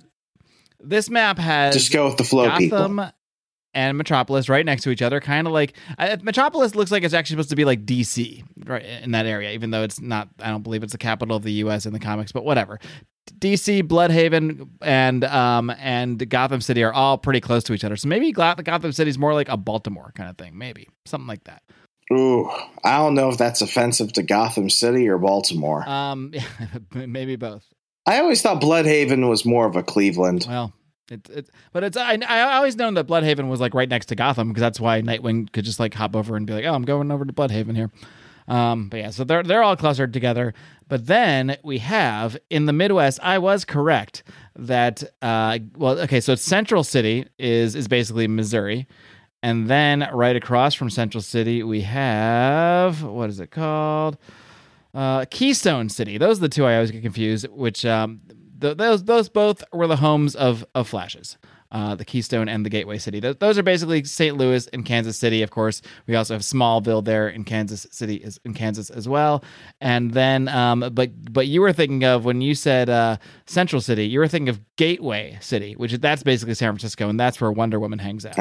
[SPEAKER 5] this map has
[SPEAKER 4] just go with the flow,
[SPEAKER 5] Gotham
[SPEAKER 4] people.
[SPEAKER 5] And Metropolis right next to each other, kind of like uh, Metropolis looks like it's actually supposed to be like D C right in that area, even though it's not. I don't believe it's the capital of the U S in the comics, but whatever. D C, Bloodhaven, and um and Gotham City are all pretty close to each other. So maybe Gotham City is more like a Baltimore kind of thing. Maybe something like that.
[SPEAKER 4] Ooh, I don't know if that's offensive to Gotham City or Baltimore.
[SPEAKER 5] Um, maybe both.
[SPEAKER 4] I always thought Bloodhaven was more of a Cleveland.
[SPEAKER 5] Well, it, it but it's I I always known that Bloodhaven was like right next to Gotham because that's why Nightwing could just like hop over and be like, oh, I'm going over to Bloodhaven here. Um, but yeah, so they're they're all clustered together. But then we have in the Midwest, I was correct that uh, well, okay, so Central City is is basically Missouri, and then right across from Central City we have what is it called? Uh, Keystone City. Those are the two I always get confused. Which um, th- those those both were the homes of of Flashes. Uh, the Keystone and the Gateway City. Th- those are basically Saint Louis and Kansas City, of course. We also have Smallville there in Kansas City, is in Kansas as well. And then, um, but but you were thinking of when you said uh, Central City, you were thinking of Gateway City, which is, that's basically San Francisco, and that's where Wonder Woman hangs out.
[SPEAKER 4] Oh.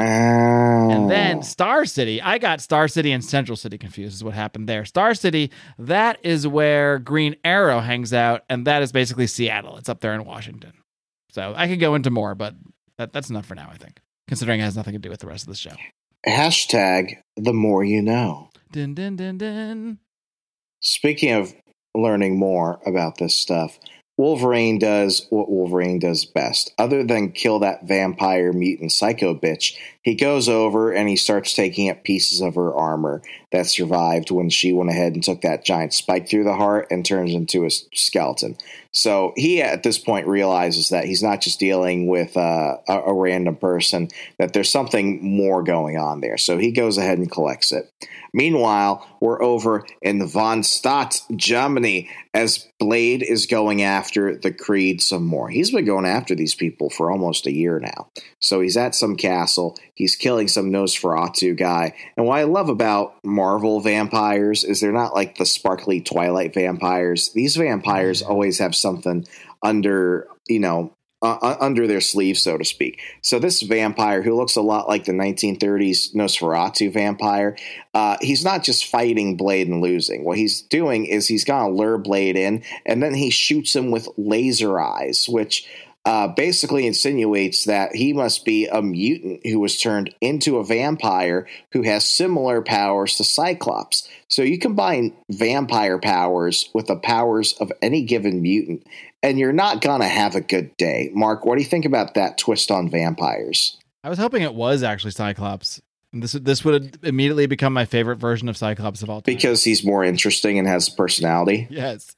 [SPEAKER 5] And then Star City, I got Star City and Central City confused. Is what happened there. Star City, that is where Green Arrow hangs out, and that is basically Seattle. It's up there in Washington. So I could go into more, but. That, that's enough for now, I think, considering it has nothing to do with the rest of the show.
[SPEAKER 4] Hashtag the more you know.
[SPEAKER 5] Dun, dun, dun, dun.
[SPEAKER 4] Speaking of learning more about this stuff, Wolverine does what Wolverine does best. Other than kill that vampire mutant psycho bitch, he goes over and he starts taking up pieces of her armor that survived when she went ahead and took that giant spike through the heart and turns into a skeleton. So he, at this point, realizes that he's not just dealing with uh, a, a random person, that there's something more going on there. So he goes ahead and collects it. Meanwhile, we're over in Von Stadt, Germany, as Blade is going after the Creed some more. He's been going after these people for almost a year now. So he's at some castle. He's killing some Nosferatu guy. And what I love about Marvel vampires is they're not like the sparkly Twilight vampires. These vampires always have something under, you know, Uh, under their sleeve, so to speak. So this vampire, who looks a lot like the nineteen thirties Nosferatu vampire, uh, he's not just fighting Blade and losing. What he's doing is he's going to lure Blade in, and then he shoots him with laser eyes, which uh, basically insinuates that he must be a mutant who was turned into a vampire who has similar powers to Cyclops. So you combine vampire powers with the powers of any given mutant, and you're not going to have a good day. Mark, what do you think about that twist on vampires?
[SPEAKER 5] I was hoping it was actually Cyclops. And this this would immediately become my favorite version of Cyclops of all time.
[SPEAKER 4] Because he's more interesting and has a personality?
[SPEAKER 5] Yes.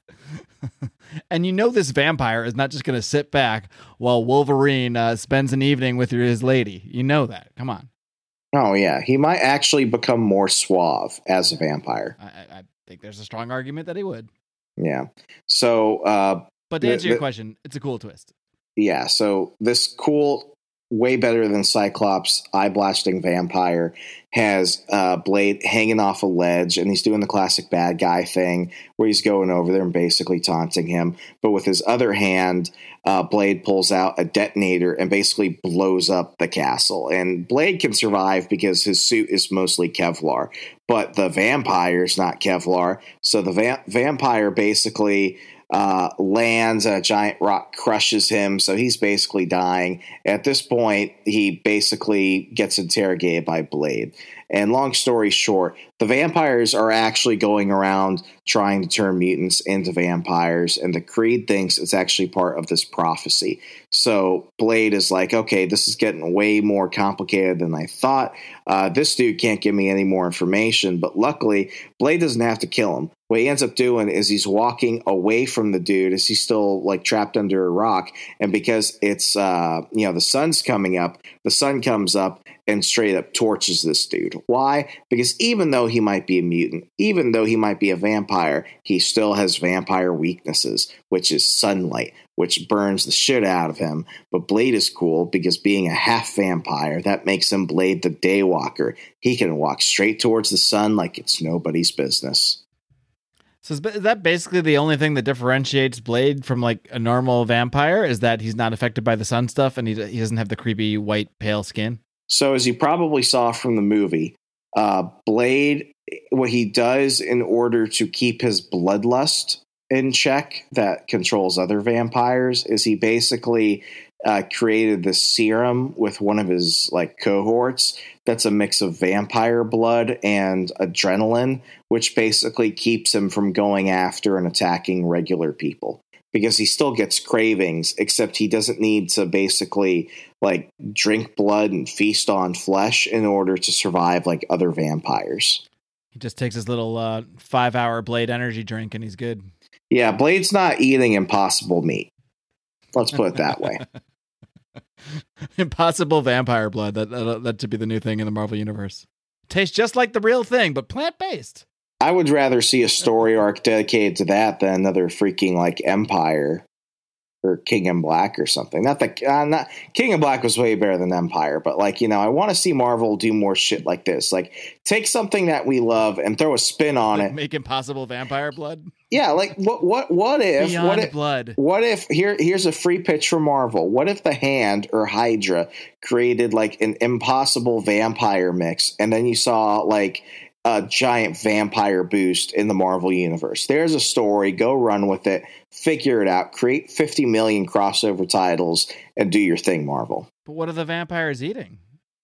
[SPEAKER 5] And you know this vampire is not just going to sit back while Wolverine uh, spends an evening with his lady. You know that. Come on.
[SPEAKER 4] Oh, yeah. He might actually become more suave as a vampire.
[SPEAKER 5] I, I think there's a strong argument that he would.
[SPEAKER 4] Yeah. So... Uh,
[SPEAKER 5] But to
[SPEAKER 4] the,
[SPEAKER 5] answer your
[SPEAKER 4] the,
[SPEAKER 5] question, it's a cool twist.
[SPEAKER 4] Yeah, so this cool, way better than Cyclops, eye-blasting vampire has uh, Blade hanging off a ledge, and he's doing the classic bad guy thing where he's going over there and basically taunting him. But with his other hand, uh, Blade pulls out a detonator and basically blows up the castle. And Blade can survive because his suit is mostly Kevlar, but the vampire's not Kevlar. So the va- vampire basically... Uh, lands, a giant rock crushes him, so he's basically dying. At this point, he basically gets interrogated by Blade. And long story short, the vampires are actually going around trying to turn mutants into vampires, and the Creed thinks it's actually part of this prophecy. So Blade is like, okay, this is getting way more complicated than I thought. Uh, this dude can't give me any more information, but luckily, Blade doesn't have to kill him. What he ends up doing is he's walking away from the dude as he's still like trapped under a rock. And because it's, uh, you know, the sun's coming up, the sun comes up and straight up torches this dude. Why? Because even though he might be a mutant, even though he might be a vampire, he still has vampire weaknesses, which is sunlight, which burns the shit out of him. But Blade is cool because being a half vampire, that makes him Blade the Daywalker. He can walk straight towards the sun like it's nobody's business.
[SPEAKER 5] So is that basically the only thing that differentiates Blade from like a normal vampire, is that he's not affected by the sun stuff and he he doesn't have the creepy white pale skin?
[SPEAKER 4] So as you probably saw from the movie, uh, Blade, what he does in order to keep his bloodlust in check that controls other vampires is he basically uh, created this serum with one of his like cohorts that's a mix of vampire blood and adrenaline, which basically keeps him from going after and attacking regular people. Because he still gets cravings, except he doesn't need to basically like drink blood and feast on flesh in order to survive like other vampires.
[SPEAKER 5] He just takes his little uh, five-hour Blade energy drink and he's good.
[SPEAKER 4] Yeah, Blade's not eating impossible meat. Let's put it that way.
[SPEAKER 5] Impossible vampire blood. That, that that should be the new thing in the Marvel Universe. Tastes just like the real thing, but plant-based.
[SPEAKER 4] I would rather see a story arc dedicated to that than another freaking like Empire or King in Black or something. Not that uh, not King in Black was way better than Empire, but like, you know, I want to see Marvel do more shit like this. Like take something that we love and throw a spin on
[SPEAKER 5] like
[SPEAKER 4] it.
[SPEAKER 5] Make impossible vampire blood.
[SPEAKER 4] Yeah, like what what what if
[SPEAKER 5] Beyond
[SPEAKER 4] what if,
[SPEAKER 5] blood.
[SPEAKER 4] What if here here's a free pitch for Marvel. What if the Hand or Hydra created like an impossible vampire mix, and then you saw like a giant vampire boost in the Marvel universe? There's a story, go run with it, figure it out, create fifty million crossover titles, and do your thing, Marvel.
[SPEAKER 5] But what are the vampires eating?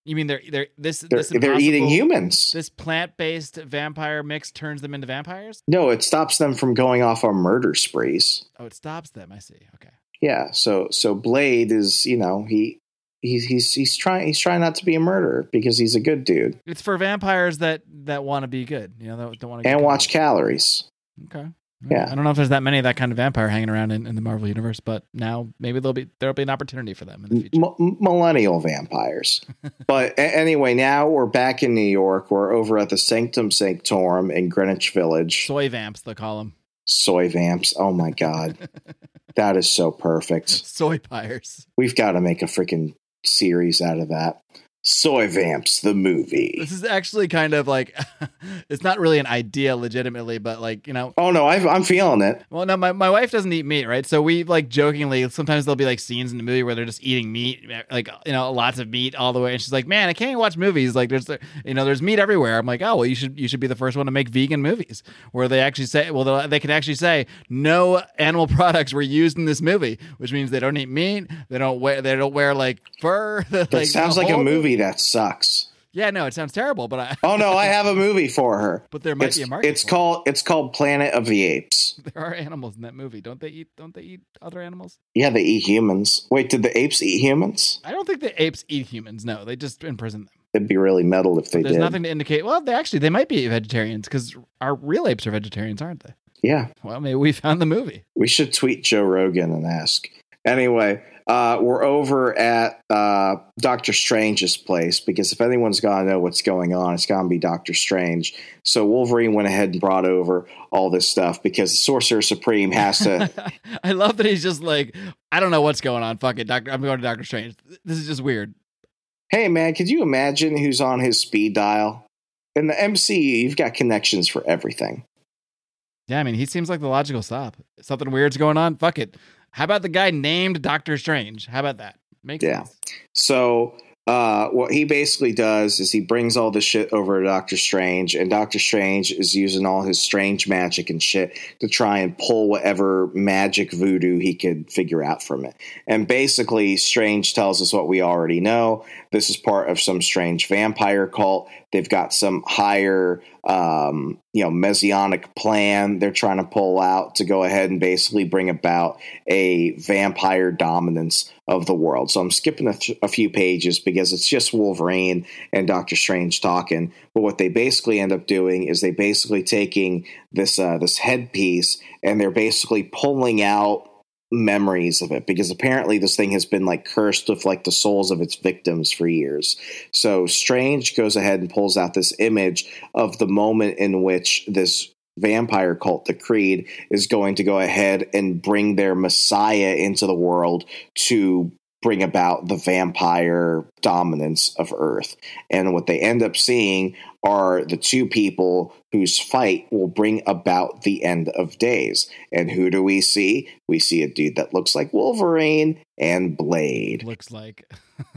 [SPEAKER 5] You mean they're they're this
[SPEAKER 4] They're,
[SPEAKER 5] this
[SPEAKER 4] they're eating
[SPEAKER 5] impossible-
[SPEAKER 4] humans.
[SPEAKER 5] This plant-based vampire mix turns them into vampires?
[SPEAKER 4] No, it stops them from going off on murder sprees.
[SPEAKER 5] Oh, it stops them. I see. Okay.
[SPEAKER 4] Yeah, so so Blade is, you know, he he's he's he's trying he's trying not to be a murderer because he's a good dude
[SPEAKER 5] It's for vampires that that want to be good. You know, that don't want to
[SPEAKER 4] and watch calories.
[SPEAKER 5] Okay.
[SPEAKER 4] Yeah.
[SPEAKER 5] I don't know if there's that many of that kind of vampire hanging around in, in the Marvel universe, but now maybe there'll be there'll be an opportunity for them in the future.
[SPEAKER 4] M- millennial vampires. But a- anyway, now we're back in New York. We're over at the Sanctum Sanctorum in Greenwich Village.
[SPEAKER 5] Soy vamps, they call them.
[SPEAKER 4] Soy vamps. Oh my God. That is so perfect.
[SPEAKER 5] Soy pyres.
[SPEAKER 4] We've got to make a freaking series out of that. Soy Vamps, the movie.
[SPEAKER 5] This is actually kind of like, it's not really an idea legitimately, but like, you know.
[SPEAKER 4] Oh, no, I've, I'm feeling it.
[SPEAKER 5] Well, no, my, my wife doesn't eat meat, right? So we like jokingly, sometimes there'll be like scenes in the movie where they're just eating meat, like, you know, lots of meat all the way. And she's like, man, I can't even watch movies. Like there's, you know, there's meat everywhere. I'm like, oh, well, you should, you should be the first one to make vegan movies where they actually say, well, they can actually say no animal products were used in this movie, which means they don't eat meat. They don't wear, they don't wear like fur.
[SPEAKER 4] That
[SPEAKER 5] like,
[SPEAKER 4] sounds like a
[SPEAKER 5] whole-
[SPEAKER 4] movie that sucks.
[SPEAKER 5] Yeah, no, it sounds terrible, but I.
[SPEAKER 4] Oh no, I have a movie for her.
[SPEAKER 5] But there might
[SPEAKER 4] it's,
[SPEAKER 5] be a market.
[SPEAKER 4] It's
[SPEAKER 5] for
[SPEAKER 4] called it's called Planet of the Apes.
[SPEAKER 5] it. There are animals in that movie, don't they eat? Don't they eat other animals?
[SPEAKER 4] Yeah, they eat humans. Wait, did the apes eat humans?
[SPEAKER 5] I don't think the apes eat humans. No, they just imprison them.
[SPEAKER 4] It'd be really metal if they
[SPEAKER 5] There's
[SPEAKER 4] did.
[SPEAKER 5] nothing to indicate. Well, they actually they might be vegetarians because our real apes are vegetarians, aren't they?
[SPEAKER 4] Yeah,
[SPEAKER 5] Well, maybe we found the movie.
[SPEAKER 4] we should tweet Joe Rogan and ask. Anyway, uh, we're over at uh, Doctor Strange's place because if anyone's got to know what's going on, it's got to be Doctor Strange. So Wolverine went ahead and brought over all this stuff because the Sorcerer Supreme has to.
[SPEAKER 5] I love that he's just like, I don't know what's going on. Fuck it, Doctor. I'm going to Doctor Strange. This is just weird.
[SPEAKER 4] Hey, man, could you imagine who's on his speed dial? In the M C U, you've got connections for everything.
[SPEAKER 5] Yeah, I mean, he seems like the logical stop. Something weird's going on. Fuck it. How about the guy named Doctor Strange? How about that? Makes
[SPEAKER 4] Yeah.
[SPEAKER 5] sense.
[SPEAKER 4] So uh, what he basically does is he brings all this shit over to Doctor Strange, and Doctor Strange is using all his strange magic and shit to try and pull whatever magic voodoo he could figure out from it. And basically, Strange tells us what we already know. This is part of some strange vampire cult. They've got some higher, um, you know, messianic plan they're trying to pull out to go ahead and basically bring about a vampire dominance of the world. So I'm skipping a, th- a few pages because it's just Wolverine and Doctor Strange talking. But what they basically end up doing is they basically taking this uh, this headpiece and they're basically pulling out memories of it because apparently this thing has been like cursed with like the souls of its victims for years. So Strange goes ahead and pulls out this image of the moment in which this vampire cult, the Creed, is going to go ahead and bring their messiah into the world to bring about the vampire dominance of Earth. And what they end up seeing are the two people whose fight will bring about the end of days. And who do we see? We see a dude that looks like Wolverine and Blade.
[SPEAKER 5] Looks like.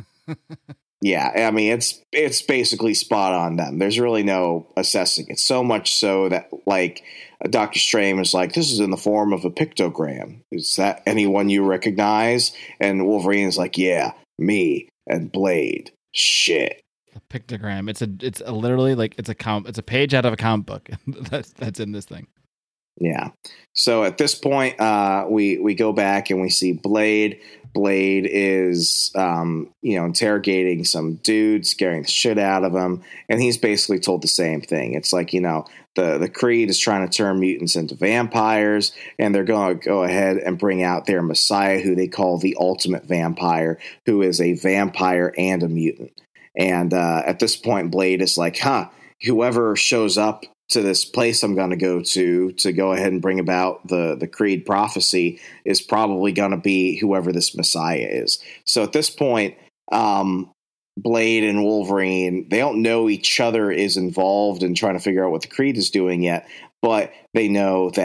[SPEAKER 4] Yeah, I mean, it's it's basically spot on them. There's really no assessing it. So much so that, like, Doctor Strange is like, this is in the form of a pictogram. Is that anyone you recognize? And Wolverine is like, yeah, me and Blade. Shit.
[SPEAKER 5] A pictogram. It's a. It's a literally like it's a com- It's a page out of a comic book. that's that's in this thing.
[SPEAKER 4] Yeah. So at this point, uh, we we go back and we see Blade. Blade is, um, you know, interrogating some dude, scaring the shit out of him, and he's basically told the same thing. It's like, you know, the the Creed is trying to turn mutants into vampires, and they're going to go ahead and bring out their messiah, who they call the ultimate vampire, who is a vampire and a mutant. And uh, at this point, Blade is like, huh, whoever shows up to this place I'm going to go to to go ahead and bring about the, the Creed prophecy is probably going to be whoever this Messiah is. So at this point, um, Blade and Wolverine, they don't know each other is involved in trying to figure out what the Creed is doing yet, but they know that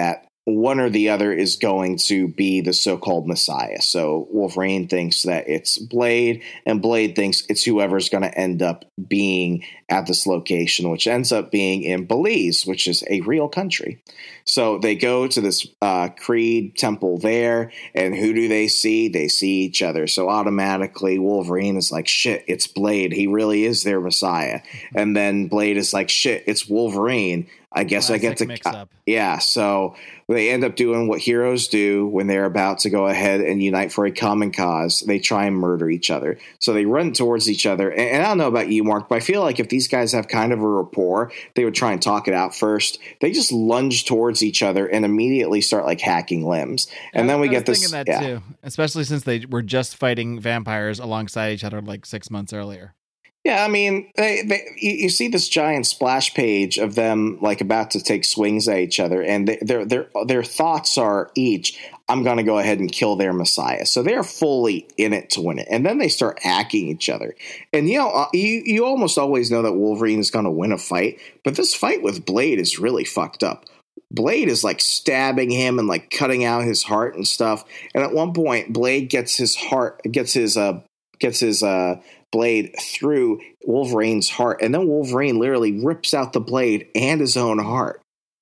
[SPEAKER 4] one or the other is going to be the so-called Messiah. So Wolverine thinks that it's Blade, and Blade thinks it's whoever's going to end up being at this location, which ends up being in Belize, which is a real country. So they go to this uh, Creed temple there, and who do they see? They see each other. So automatically Wolverine is like, shit, it's Blade. He really is their Messiah. And then Blade is like, shit, it's Wolverine. I guess
[SPEAKER 5] Classic
[SPEAKER 4] I get to
[SPEAKER 5] mix up.
[SPEAKER 4] Yeah, so they end up doing what heroes do when they're about to go ahead and unite for a common cause. They try and murder each other. So they run towards each other. And, and I don't know about you, Mark, but I feel like if these guys have kind of a rapport, they would try and talk it out first. They just lunge towards each other and immediately start like hacking limbs. And
[SPEAKER 5] I,
[SPEAKER 4] then we
[SPEAKER 5] I
[SPEAKER 4] get
[SPEAKER 5] was
[SPEAKER 4] this.
[SPEAKER 5] Thinking that
[SPEAKER 4] yeah.
[SPEAKER 5] too, especially since they were just fighting vampires alongside each other like six months earlier.
[SPEAKER 4] Yeah, I mean, they, they, you, you see this giant splash page of them like about to take swings at each other, and they, their their their thoughts are each, I'm going to go ahead and kill their Messiah. So they're fully in it to win it, and then they start hacking each other. And you know, uh, you you almost always know that Wolverine is going to win a fight, but this fight with Blade is really fucked up. Blade is like stabbing him and like cutting out his heart and stuff. And at one point, Blade gets his heart gets his uh gets his uh. blade through Wolverine's heart, and then Wolverine literally rips out the blade and his own heart.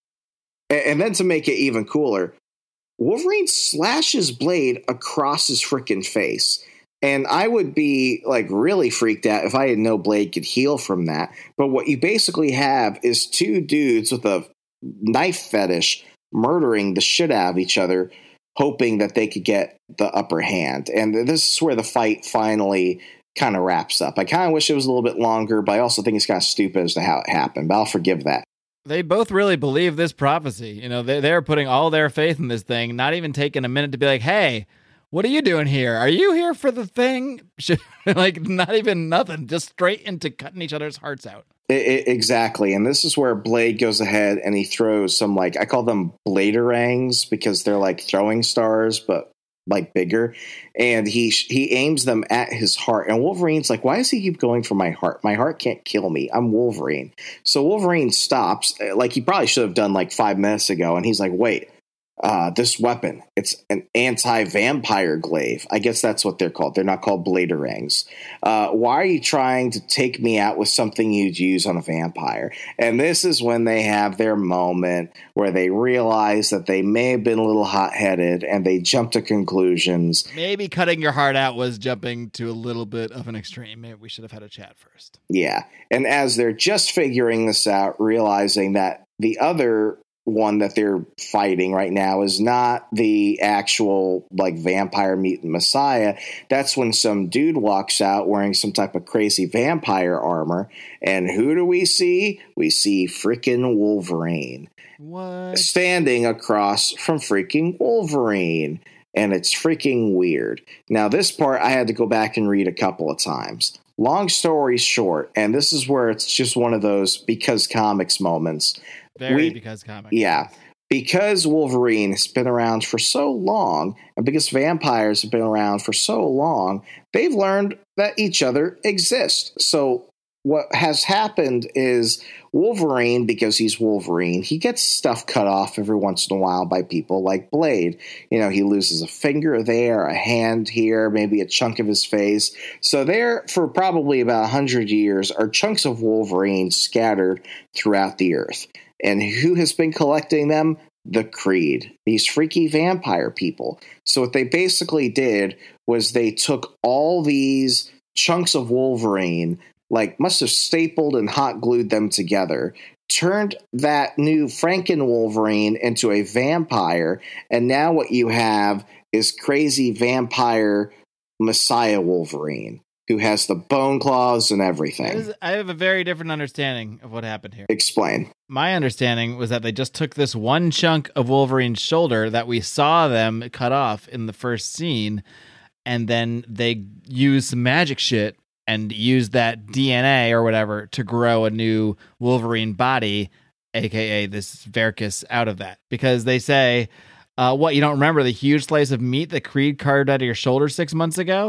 [SPEAKER 4] And, and then to make it even cooler, Wolverine slashes Blade across his freaking face. And I would be like really freaked out if I didn't know Blade could heal from that. But what you basically have is two dudes with a knife fetish murdering the shit out of each other, hoping that they could get the upper hand. And this is where the fight finally kind of wraps up. I kind of wish it was a little bit longer, but I also think it's kind of stupid as to how it happened, but I'll forgive that.
[SPEAKER 5] They both really believe this prophecy. You know, they, they're putting all their faith in this thing, not even taking a minute to be like, hey, what are you doing here? Are you here for the thing? Like, not even nothing, just straight into cutting each other's hearts out.
[SPEAKER 4] It, it, exactly. And this is where Blade goes ahead and he throws some, like, I call them bladerangs because they're like throwing stars, but like bigger, and he he aims them at his heart, and Wolverine's like, why does he keep going for my heart? My heart can't kill me. I'm Wolverine. So Wolverine stops, like he probably should have done like five minutes ago, and he's like, wait, uh, this weapon, it's an anti-vampire glaive. I guess that's what they're called. They're not called bladerangs. Uh, why are you trying to take me out with something you'd use on a vampire? And this is when they have their moment where they realize that they may have been a little hot-headed and they jump to conclusions.
[SPEAKER 5] Maybe cutting your heart out was jumping to a little bit of an extreme. Maybe we should have had a chat first.
[SPEAKER 4] Yeah. And as they're just figuring this out, realizing that the other one that they're fighting right now is not the actual like vampire mutant Messiah, that's when some dude walks out wearing some type of crazy vampire armor. And who do we see? We see freaking Wolverine.
[SPEAKER 5] What?
[SPEAKER 4] Standing across from freaking Wolverine. And it's freaking weird. Now, this part I had to go back and read a couple of times. Long story short, and this is where it's just one of those because comics moments.
[SPEAKER 5] Very
[SPEAKER 4] we,
[SPEAKER 5] because comics.
[SPEAKER 4] Yeah. Because Wolverine has been around for so long, and because vampires have been around for so long, they've learned that each other exist. So what has happened is Wolverine, because he's Wolverine, he gets stuff cut off every once in a while by people like Blade. You know, he loses a finger there, a hand here, maybe a chunk of his face. So there, for probably about one hundred years, are chunks of Wolverine scattered throughout the earth. And who has been collecting them? The Creed, these freaky vampire people. So what they basically did was they took all these chunks of Wolverine, like must have stapled and hot glued them together, turned that new Franken Wolverine into a vampire, and now what you have is crazy vampire Messiah Wolverine, who has the bone claws and everything.
[SPEAKER 5] I have a very different understanding of what happened here.
[SPEAKER 4] Explain.
[SPEAKER 5] My understanding was that they just took this one chunk of Wolverine's shoulder that we saw them cut off in the first scene, and then they used some magic shit and used that D N A or whatever to grow a new Wolverine body, aka this Verkus, out of that. Because they say, uh, what, you don't remember the huge slice of meat that Creed carved out of your shoulder six months ago?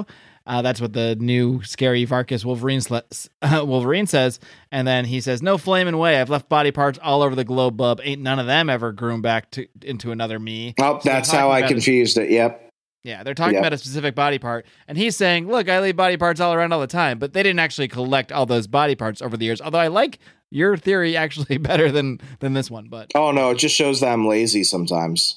[SPEAKER 5] Uh, that's what the new scary Varkus Wolverine sl- uh, Wolverine says. And then he says, "No flaming way. I've left body parts all over the globe, bub. Ain't none of them ever groomed back to into another me."
[SPEAKER 4] Oh,
[SPEAKER 5] So
[SPEAKER 4] that's
[SPEAKER 5] they're
[SPEAKER 4] how I
[SPEAKER 5] talking about
[SPEAKER 4] confused it. Yep.
[SPEAKER 5] A, yeah, they're talking
[SPEAKER 4] Yep.
[SPEAKER 5] about a specific body part. And he's saying, look, I leave body parts all around all the time. But they didn't actually collect all those body parts over the years. Although I like your theory actually better than, than this one. But
[SPEAKER 4] Oh, no, it just shows that I'm lazy sometimes.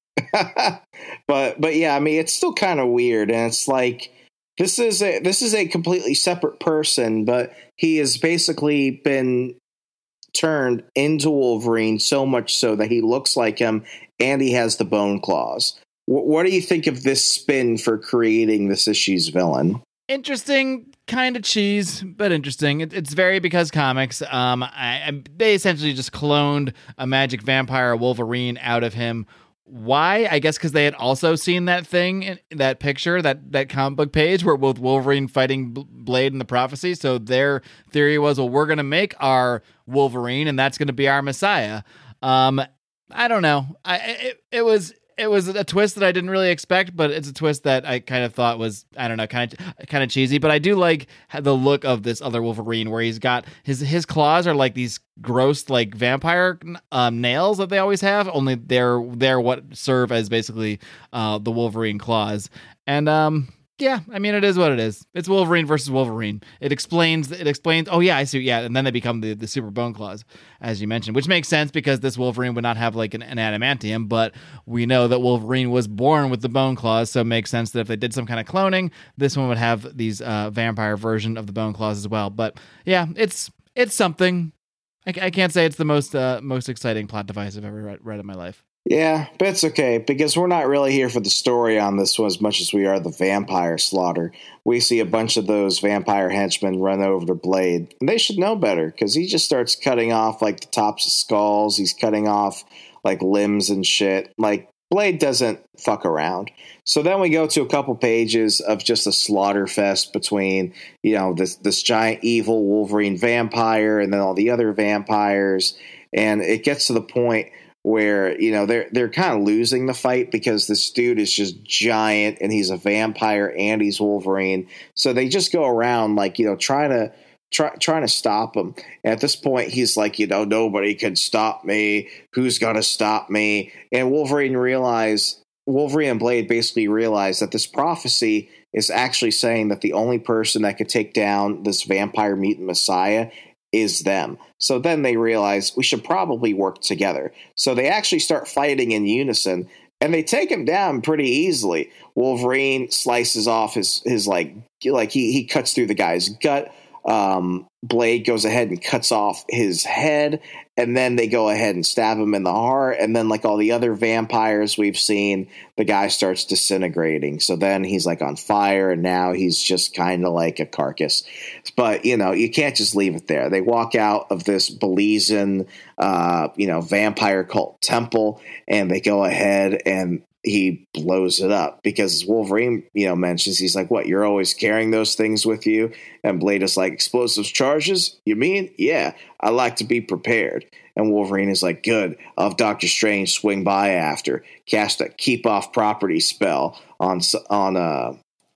[SPEAKER 4] but but yeah, I mean, it's still kind of weird, and it's like this is a this is a completely separate person, but he has basically been turned into Wolverine so much so that he looks like him, and he has the bone claws. W- what do you think of this spin for creating this issue's villain?
[SPEAKER 5] interesting, kind of cheese, but interesting. It, it's very because comics. Um, I, I, they essentially just cloned a magic vampire Wolverine out of him. Why? I guess because they had also seen that thing, in, that picture, that that comic book page where with Wolverine fighting B- Blade in the Prophecy. So their theory was, well, we're going to make our Wolverine, and that's going to be our Messiah. Um, I don't know. I it, it was. It was a twist that I didn't really expect, but it's a twist that I kind of thought was, I don't know, kind of kind of cheesy. But I do like the look of this other Wolverine, where he's got his his claws are like these gross like vampire um, nails that they always have. Only they're they're what serve as basically uh, the Wolverine claws. And um, yeah, I mean, it is what it is. It's Wolverine versus Wolverine. It explains. It explains. Oh yeah, I see. Yeah, and then they become the, the super bone claws, as you mentioned, which makes sense because this Wolverine would not have like an, an adamantium, but we know that Wolverine was born with the bone claws, so it makes sense that if they did some kind of cloning, this one would have these uh, vampire version of the bone claws as well. But yeah, it's it's something. I, I can't say it's the most uh, most exciting plot device I've ever read, read in my life.
[SPEAKER 4] Yeah, but it's okay, because we're not really here for the story on this one as much as we are the vampire slaughter. We see a bunch of those vampire henchmen run over to Blade, and they should know better, because he just starts cutting off, like, the tops of skulls. He's cutting off, like, limbs and shit. Like, Blade doesn't fuck around. So then we go to a couple pages of just a slaughter fest between, you know, this, this giant evil Wolverine vampire and then all the other vampires, and it gets to the point where, you know, they're they're kind of losing the fight because this dude is just giant and he's a vampire and he's Wolverine. So they just go around like, you know, trying to try, trying to stop him. And at this point, he's like, you know, nobody can stop me. Who's gonna stop me? And Wolverine realize Wolverine and Blade basically realize that this prophecy is actually saying that the only person that could take down this vampire mutant messiah is them. So then they realize we should probably work together. So they actually start fighting in unison, and they take him down pretty easily. Wolverine slices off his his like like he he cuts through the guy's gut. Um, Blade goes ahead and cuts off his head, and then they go ahead and stab him in the heart. And then, like all the other vampires we've seen, the guy starts disintegrating. So then he's like on fire, and now he's just kind of like a carcass. But, you know, you can't just leave it there. They walk out of this Belizean, uh, you know, vampire cult temple, and they go ahead and he blows it up because Wolverine, you know, mentions, he's like, what, you're always carrying those things with you? And Blade is like, explosive charges? You mean? Yeah, I like to be prepared. And Wolverine is like, good, I'll have Doctor Strange swing by after, cast a keep off property spell on, on, uh,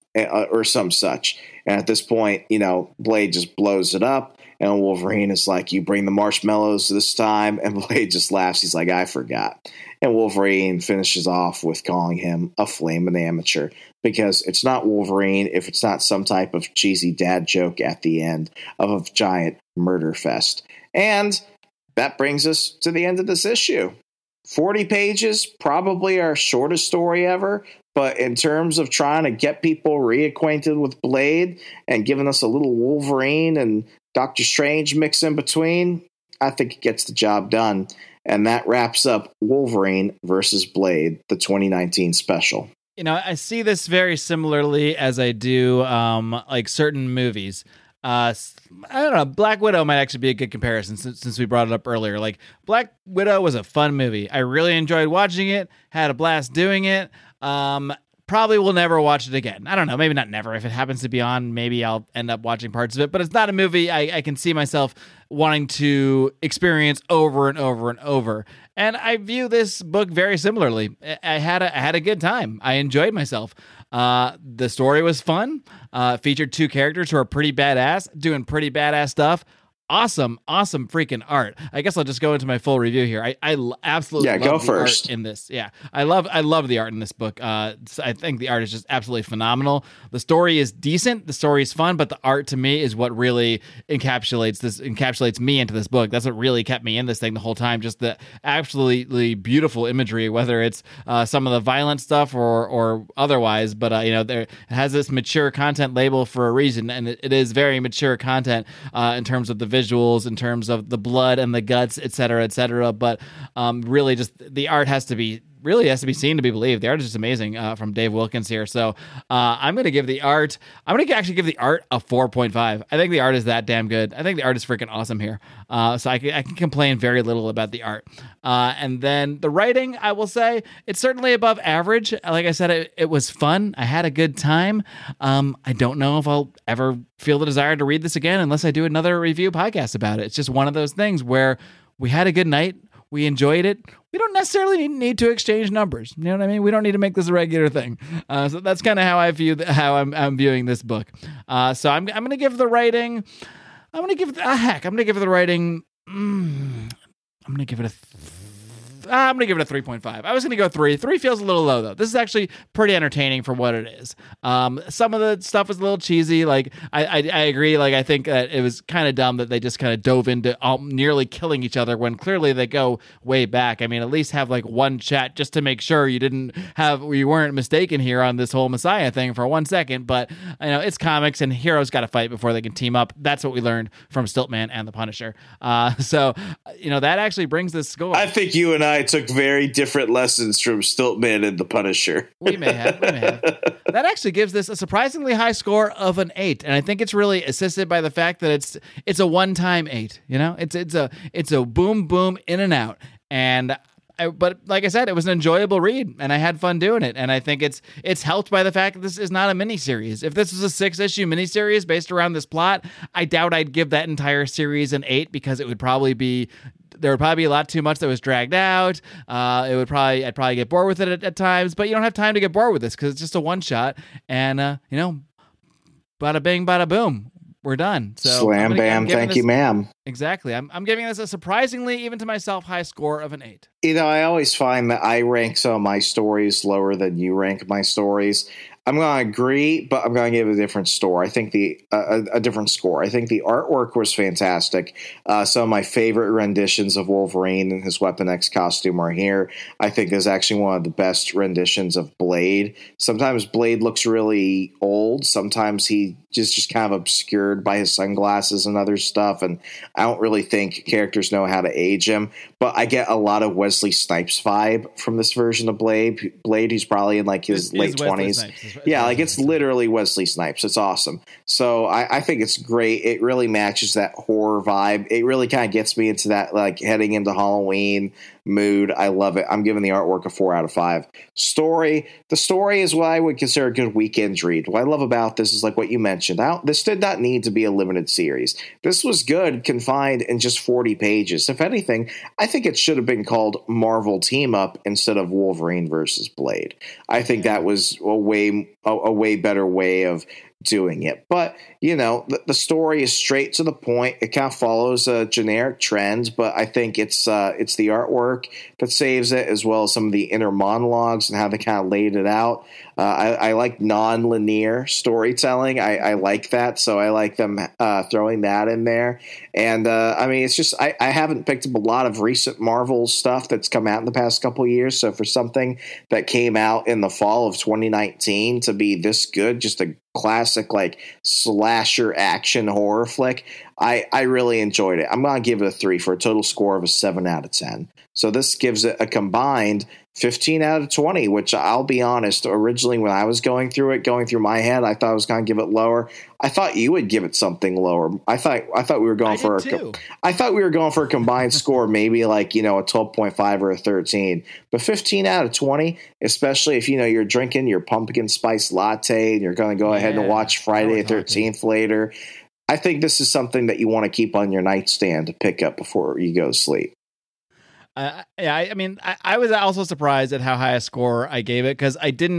[SPEAKER 4] or some such. And at this point, you know, Blade just blows it up. And Wolverine is like, you bring the marshmallows this time? And Blade just laughs. He's like, I forgot. And Wolverine finishes off with calling him a flaming amateur, because it's not Wolverine if it's not some type of cheesy dad joke at the end of a giant murder fest. And that brings us to the end of this issue. forty pages, probably our shortest story ever. But in terms of trying to get people reacquainted with Blade and giving us a little Wolverine and Doctor Strange mix in between, I think it gets the job done. And that wraps up Wolverine versus Blade, the twenty nineteen special.
[SPEAKER 5] You know, I see this very similarly as I do um, like certain movies. Uh, I don't know. Black Widow might actually be a good comparison since, since we brought it up earlier. Like, Black Widow was a fun movie. I really enjoyed watching it, had a blast doing it. Um, probably will never watch it again. I don't know. Maybe not never. If it happens to be on, maybe I'll end up watching parts of it. But it's not a movie I, I can see myself wanting to experience over and over and over. And I view this book very similarly. I had a, I had a good time. I enjoyed myself. Uh, the story was fun. Uh, featured two characters who are pretty badass, doing pretty badass stuff. Awesome, awesome freaking art. I guess I'll just go into my full review here. I, I l- absolutely
[SPEAKER 4] yeah,
[SPEAKER 5] love
[SPEAKER 4] go
[SPEAKER 5] the
[SPEAKER 4] first.
[SPEAKER 5] art in this. Yeah, I love I love the art in this book. Uh, I think the art is just absolutely phenomenal. The story is decent. The story is fun, but the art to me is what really encapsulates this encapsulates me into this book. That's what really kept me in this thing the whole time. Just the absolutely beautiful imagery, whether it's uh, some of the violent stuff or or otherwise. But uh, you know, there it has this mature content label for a reason, and it, it is very mature content uh, in terms of the visuals, in terms of the blood and the guts, et cetera, et cetera. But um, really, just the art has to be really has to be seen to be believed. The art is just amazing uh, from Dave Wilkins here. So uh, I'm going to give the art. I'm going to actually give the art a four point five. I think the art is that damn good. I think the art is freaking awesome here. Uh, so I can, I can complain very little about the art. Uh, and then the writing, I will say, it's certainly above average. Like I said, it, it was fun. I had a good time. Um, I don't know if I'll ever feel the desire to read this again unless I do another review podcast about it. It's just one of those things where we had a good night. We enjoyed it. We don't necessarily need to exchange numbers. You know what I mean? We don't need to make this a regular thing. Uh, so that's kind of how I view the, how I'm, I'm viewing this book. Uh, so I'm I'm going to give the writing. I'm going to give ah, heck. I'm going to give the writing. Mm, I'm going to give it a. Th- I'm going to give it a three point five. I was going to go three. Three feels a little low, though. This is actually pretty entertaining for what it is. Um, some of the stuff was a little cheesy. Like, I I, I agree. Like, I think that it was kind of dumb that they just kind of dove into um, nearly killing each other when clearly they go way back. I mean, at least have, like, one chat just to make sure you didn't have, you weren't mistaken here on this whole Messiah thing for one second. But, you know, it's comics and heroes got to fight before they can team up. That's what we learned from Stiltman and the Punisher. Uh, so, you know, that actually brings this score.
[SPEAKER 4] I think you and I took very different lessons from Stiltman and the Punisher.
[SPEAKER 5] We may have. We may have. That actually gives this a surprisingly high score of an eight, and I think it's really assisted by the fact that it's it's a one-time eight. You know, it's it's a it's a boom boom in and out, and. I, but like I said, it was an enjoyable read, and I had fun doing it. And I think it's it's helped by the fact that this is not a miniseries. If this was a six-issue miniseries based around this plot, I doubt I'd give that entire series an eight because it would probably be there would probably be a lot too much that was dragged out. Uh, it would probably I'd probably get bored with it at, at times. But you don't have time to get bored with this because it's just a one shot, and uh, you know, bada bing, bada boom. We're done. So
[SPEAKER 4] Slam,
[SPEAKER 5] gonna,
[SPEAKER 4] bam, thank
[SPEAKER 5] this,
[SPEAKER 4] you, ma'am.
[SPEAKER 5] Exactly. I'm I'm giving this a surprisingly, even to myself, high score of an eight.
[SPEAKER 4] You know, I always find that I rank some of my stories lower than you rank my stories. I'm going to agree, but I'm going to give a different score. I think the uh, a, a different score. I think the artwork was fantastic. Uh, some of my favorite renditions of Wolverine and his Weapon X costume are here. I think there's actually one of the best renditions of Blade. Sometimes Blade looks really old. Sometimes he just just kind of obscured by his sunglasses and other stuff. And I don't really think characters know how to age him. But I get a lot of Wesley Snipes vibe from this version of Blade. Blade, he's probably in like his
[SPEAKER 5] It
[SPEAKER 4] late twenties. Yeah, like it's literally Wesley Snipes. It's awesome. So I, I think it's great. It really matches that horror vibe. It really kind of gets me into that like heading into Halloween mood. I love it. I'm giving the artwork a four out of five. Story. The story is what I would consider a good weekend read. What I love about this is like what you mentioned. I don't, this did not need to be a limited series. This was good, confined in just forty pages. If anything, I think it should have been called Marvel Team Up instead of Wolverine versus Blade. I think that was a way a, a way better way of doing it. But, you know, the, the story is straight to the point. It kind of follows a generic trend, but I think it's uh, it's the artwork that saves it, as well as some of the inner monologues and how they kind of laid it out. Uh, I, I like non-linear storytelling. I, I like that, so I like them uh, throwing that in there. And, uh, I mean, it's just I, I haven't picked up a lot of recent Marvel stuff that's come out in the past couple of years, so for something that came out in the fall of twenty nineteen to be this good, just a classic like slasher action horror flick, I, I really enjoyed it. I'm going to give it a three for a total score of a seven out of ten. So this gives it a combined fifteen out of twenty, which I'll be honest, originally when I was going through it, going through my head, I thought I was going to give it lower. I thought you would give it something lower. I thought I thought we were going
[SPEAKER 5] I
[SPEAKER 4] for a
[SPEAKER 5] too.
[SPEAKER 4] I thought we were going for a combined score, maybe like, you know, a twelve point five or a thirteen. But fifteen out of twenty, especially if, you know, you're drinking your pumpkin spice latte and you're going to go
[SPEAKER 5] Yeah,
[SPEAKER 4] ahead and watch Friday the thirteenth later. I think this is something that you want to keep on your nightstand to pick up before you go to sleep.
[SPEAKER 5] Uh, yeah, I, I mean, I, I was also surprised at how high a score I gave it because I didn't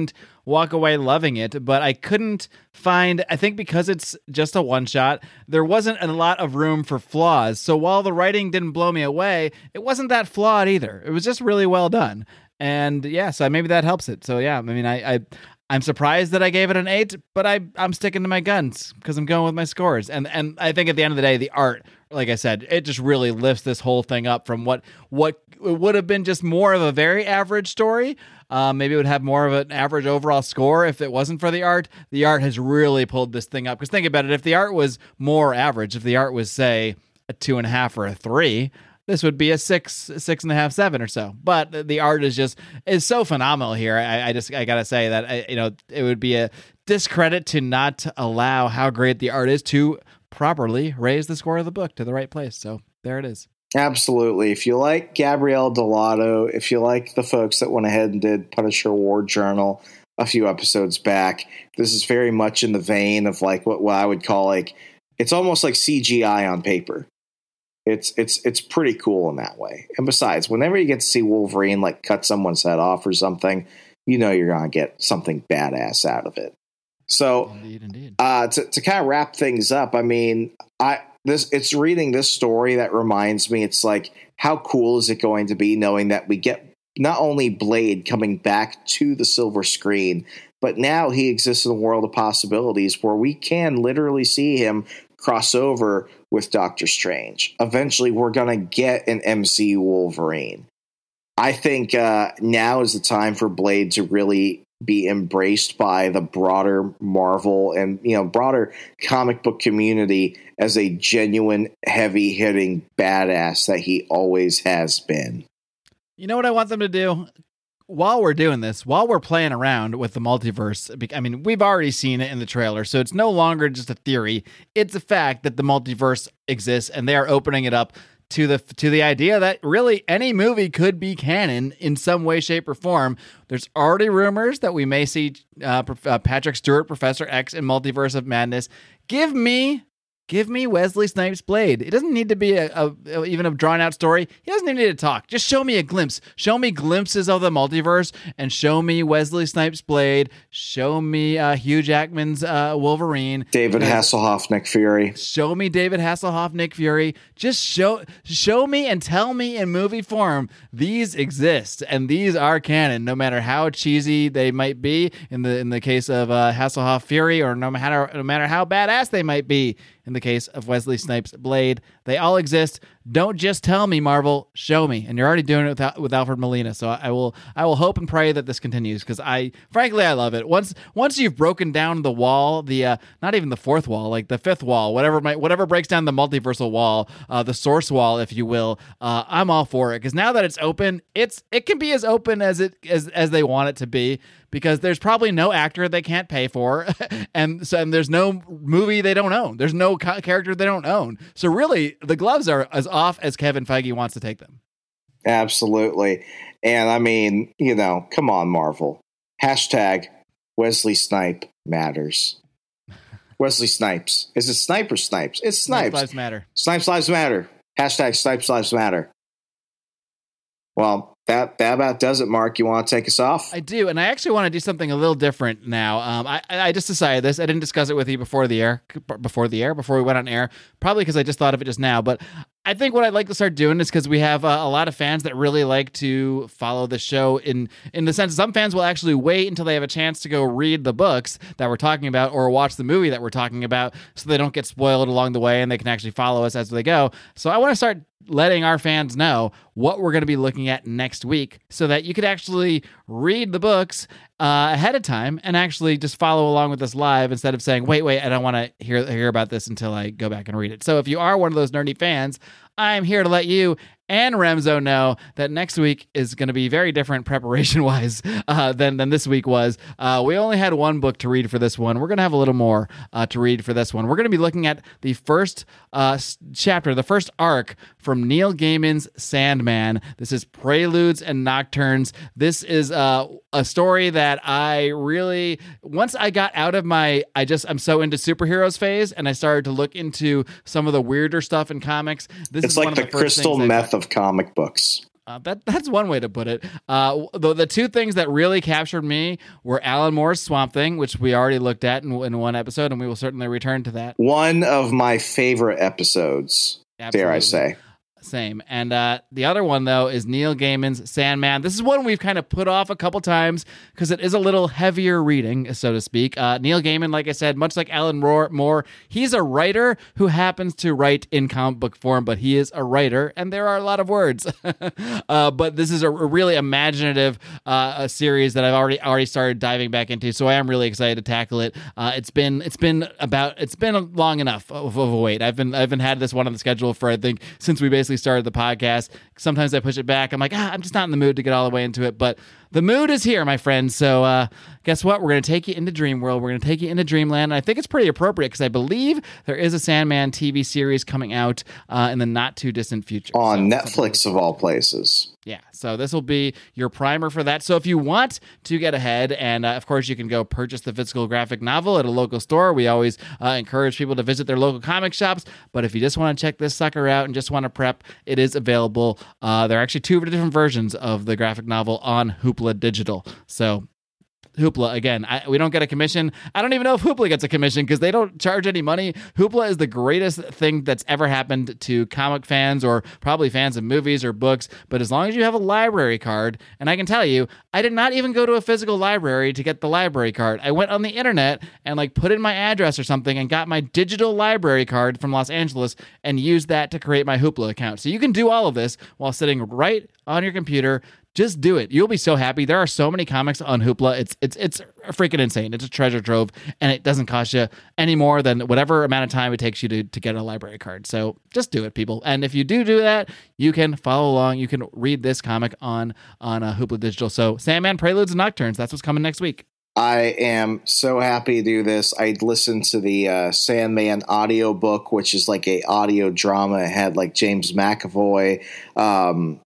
[SPEAKER 5] walk away loving it, but I couldn't find, I think because it's just a one shot, there wasn't a lot of room for flaws. So while the writing didn't blow me away, it wasn't that flawed either. It was just really well done. And yeah, so maybe that helps it. So yeah, I mean, I, I I'm surprised that I gave it an eight, but I I'm sticking to my guns because I'm going with my scores. And and I think at the end of the day, the art, like I said, it just really lifts this whole thing up from what what would have been just more of a very average story. Um, maybe it would have more of an average overall score if it wasn't for the art. The art has really pulled this thing up. Because think about it, if the art was more average, if the art was, say, a two and a half or a three, this would be a six, six and a half, seven or so. But the art is just is so phenomenal here. I, I just I gotta say that I, you know it would be a discredit to not allow how great the art is to properly raise the score of the book to the right place. So there it is.
[SPEAKER 4] Absolutely. If you like Gabrielle Dell'Otto, if you like the folks that went ahead and did Punisher War Journal a few episodes back, this is very much in the vein of like what, what I would call like it's almost like C G I on paper. It's it's it's pretty cool in that way. And besides, whenever you get to see Wolverine like cut someone's head off or something, you know you're gonna get something badass out of it. So,
[SPEAKER 5] indeed, indeed.
[SPEAKER 4] Uh, to to kind of wrap things up, I mean, I this it's reading this story that reminds me. It's like, how cool is it going to be knowing that we get not only Blade coming back to the silver screen, but now he exists in a world of possibilities where we can literally see him cross over with Doctor Strange. Eventually, we're going to get an M C U Wolverine. I think uh, now is the time for Blade to really be embraced by the broader Marvel and, you know, broader comic book community as a genuine, heavy-hitting badass that he always has been.
[SPEAKER 5] You know what I want them to do? While we're doing this, while we're playing around with the multiverse, I mean, we've already seen it in the trailer, so it's no longer just a theory. It's a fact that the multiverse exists, and they are opening it up to the to the idea that really any movie could be canon in some way, shape, or form. There's already rumors that we may see uh, uh, Patrick Stewart, Professor X, in Multiverse of Madness. Give me... Give me Wesley Snipes' Blade. It doesn't need to be a, a even a drawn-out story. He doesn't even need to talk. Just show me a glimpse. Show me glimpses of the multiverse, and show me Wesley Snipes' Blade. Show me uh, Hugh Jackman's uh, Wolverine.
[SPEAKER 4] David Hasselhoff, Nick Fury.
[SPEAKER 5] Show me David Hasselhoff, Nick Fury. Just show show me and tell me in movie form these exist, and these are canon, no matter how cheesy they might be in the in the case of uh, Hasselhoff Fury, or no matter no matter how badass they might be. In the case of Wesley Snipes' Blade, they all exist. Don't just tell me, Marvel. Show me. And you're already doing it with, with Alfred Molina. So I will, I will hope and pray that this continues because I, frankly, I love it. Once, once you've broken down the wall, the uh, not even the fourth wall, like the fifth wall, whatever, might, whatever breaks down the multiversal wall, uh, the source wall, if you will. Uh, I'm all for it because now that it's open, it's it can be as open as it as as they want it to be. Because there's probably no actor they can't pay for, and so and there's no movie they don't own. There's no co- character they don't own. So really, the gloves are as off as Kevin Feige wants to take them.
[SPEAKER 4] Absolutely. And I mean, you know, come on, Marvel. Hashtag Wesley Snipe matters. Wesley Snipes. Is it Snipe or Snipes? It's Snipes.
[SPEAKER 5] Snipes lives matter.
[SPEAKER 4] Snipes lives matter. Hashtag Snipes lives matter. Well, that, that about does it, Mark. You want to take us off?
[SPEAKER 5] I do, and I actually want to do something a little different now. Um, I, I just decided this. I didn't discuss it with you before the air, before the air, before we went on air, probably because I just thought of it just now. But I think what I'd like to start doing is because we have uh, a lot of fans that really like to follow the show in, in the sense that some fans will actually wait until they have a chance to go read the books that we're talking about or watch the movie that we're talking about so they don't get spoiled along the way and they can actually follow us as they go. So I want to start letting our fans know what we're going to be looking at next week so that you could actually read the books uh, ahead of time and actually just follow along with us live instead of saying, wait, wait, I don't want to hear hear about this until I go back and read it. So if you are one of those nerdy fans, I'm here to let you and Remzo know that next week is going to be very different preparation-wise uh, than, than this week was. Uh, we only had one book to read for this one. We're going to have a little more uh, to read for this one. We're going to be looking at the first uh, chapter, the first arc from Neil Gaiman's Sandman. This is Preludes and Nocturnes. This is uh, a story that I really, once I got out of my, I just, I'm so into superheroes phase, and I started to look into some of the weirder stuff in comics. This
[SPEAKER 4] it's
[SPEAKER 5] is
[SPEAKER 4] like
[SPEAKER 5] one of
[SPEAKER 4] the,
[SPEAKER 5] the first
[SPEAKER 4] crystal
[SPEAKER 5] things
[SPEAKER 4] meth of comic books.
[SPEAKER 5] Uh, that that's one way to put it. Uh, the the two things that really captured me were Alan Moore's Swamp Thing, which we already looked at in, in one episode, and we will certainly return to that.
[SPEAKER 4] One of my favorite episodes, Absolutely. dare I say.
[SPEAKER 5] Same. And uh, the other one, though, is Neil Gaiman's Sandman. This is one we've kind of put off a couple times because it is a little heavier reading, so to speak. Uh, Neil Gaiman, like I said, much like Alan Moore, he's a writer who happens to write in comic book form, but he is a writer, and there are a lot of words. uh, but this is a, a really imaginative uh, a series that I've already already started diving back into, so I am really excited to tackle it. Uh, it's been it's been about it's been long enough of, of a wait. I've been I've been had this one on the schedule for I think since we basically started the podcast. Sometimes I push it back. I'm like, ah, I'm just not in the mood to get all the way into it. But the mood is here, my friends. So uh, guess what? We're going to take you into Dream World. We're going to take you into Dreamland. And I think it's pretty appropriate because I believe there is a Sandman T V series coming out uh, in the not too distant future.
[SPEAKER 4] On
[SPEAKER 5] so,
[SPEAKER 4] Netflix of all places.
[SPEAKER 5] Yeah, so this will be your primer for that. So if you want to get ahead, and uh, of course you can go purchase the physical graphic novel at a local store. We always uh, encourage people to visit their local comic shops. But if you just want to check this sucker out and just want to prep, it is available. Uh, there are actually two different versions of the graphic novel on Hoopla Digital. So Hoopla, again, I, we don't get a commission. I don't even know if Hoopla gets a commission because they don't charge any money. Hoopla is the greatest thing that's ever happened to comic fans or probably fans of movies or books. But as long as you have a library card, and I can tell you, I did not even go to a physical library to get the library card. I went on the internet and like put in my address or something and got my digital library card from Los Angeles and used that to create my Hoopla account. So you can do all of this while sitting right on your computer. Just do it. You'll be so happy. There are so many comics on Hoopla. It's it's it's freaking insane. It's a treasure trove, and it doesn't cost you any more than whatever amount of time it takes you to, to get a library card. So just do it, people. And if you do do that, you can follow along. You can read this comic on on uh, Hoopla Digital. So Sandman, Preludes, and Nocturnes. That's what's coming next week.
[SPEAKER 4] I am so happy to do this. I listened to the uh, Sandman audiobook, which is like a audio drama. It had like James McAvoy, um,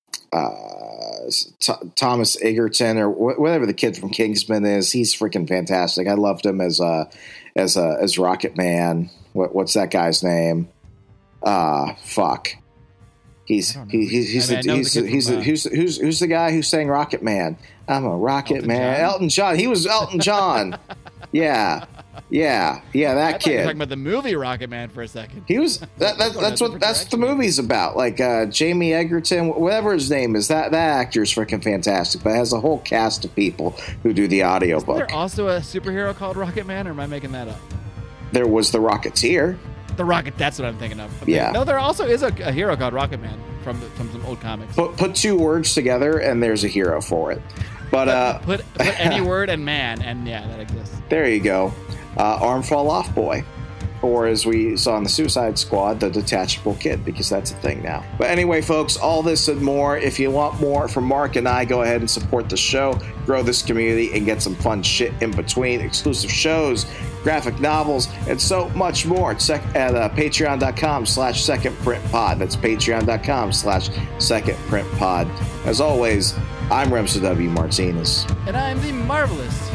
[SPEAKER 4] uh, T- Thomas Egerton, or wh- whatever the kid from Kingsman is. He's freaking fantastic. I loved him as uh, as uh, as Rocket Man. What, what's that guy's name? Ah, uh, fuck. He's he, he's he's I mean, a, he's the he's from, uh, who's who's who's the guy who sang Rocket Man? I'm a Rocket Elton Man. John? Elton John. He was Elton John. yeah, yeah, yeah. That
[SPEAKER 5] I
[SPEAKER 4] kid.
[SPEAKER 5] You were talking about the movie Rocket Man for a second.
[SPEAKER 4] He was. That, that, that's what that's the movie's about. Like uh, Jamie Egerton, whatever his name is. That that actor's freaking fantastic. But it has a whole cast of people who do the audiobook.
[SPEAKER 5] Is there also a superhero called Rocket Man, or am I making that up?
[SPEAKER 4] There was the Rocketeer.
[SPEAKER 5] The Rocket, that's what I'm thinking of. I'm
[SPEAKER 4] yeah.
[SPEAKER 5] Thinking, no, there also is a, a hero called Rocket Man from the, from some old comics.
[SPEAKER 4] Put put two words together, and there's a hero for it. But uh,
[SPEAKER 5] put put any word and man, and yeah, that exists.
[SPEAKER 4] There you go. Uh, Arm Fall Off Boy. Or as we saw in the Suicide Squad, the detachable kid, because that's a thing now. But anyway, folks, all this and more. If you want more from Mark and I, go ahead and support the show, grow this community, and get some fun shit in between. Exclusive shows, graphic novels, and so much more at, sec- at uh, patreon.com slash second print pod. That's patreon.com slash second print pod. As always, I'm Remso W. Martinez.
[SPEAKER 5] And I'm the marvelous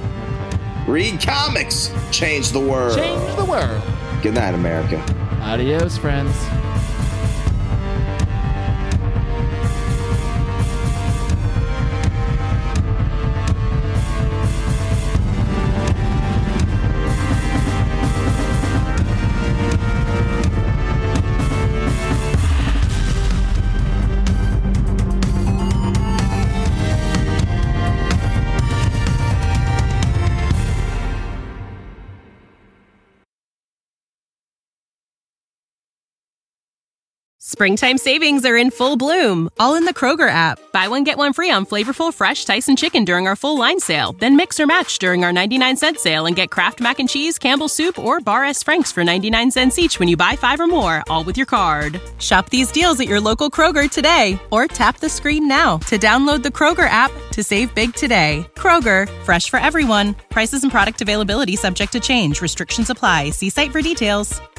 [SPEAKER 4] Read comics. Change the world.
[SPEAKER 5] Change the world.
[SPEAKER 4] Good night, America.
[SPEAKER 5] Adios, friends.
[SPEAKER 2] Springtime savings are in full bloom, all in the Kroger app. Buy one, get one free on flavorful, fresh Tyson chicken during our full line sale. Then mix or match during our ninety-nine cent sale and get Kraft Mac and Cheese, Campbell's Soup, or Bar S. Frank's for ninety-nine cents each when you buy five or more, all with your card. Shop these deals at your local Kroger today, or tap the screen now to download the Kroger app to save big today. Kroger, fresh for everyone. Prices and product availability subject to change. Restrictions apply. See site for details.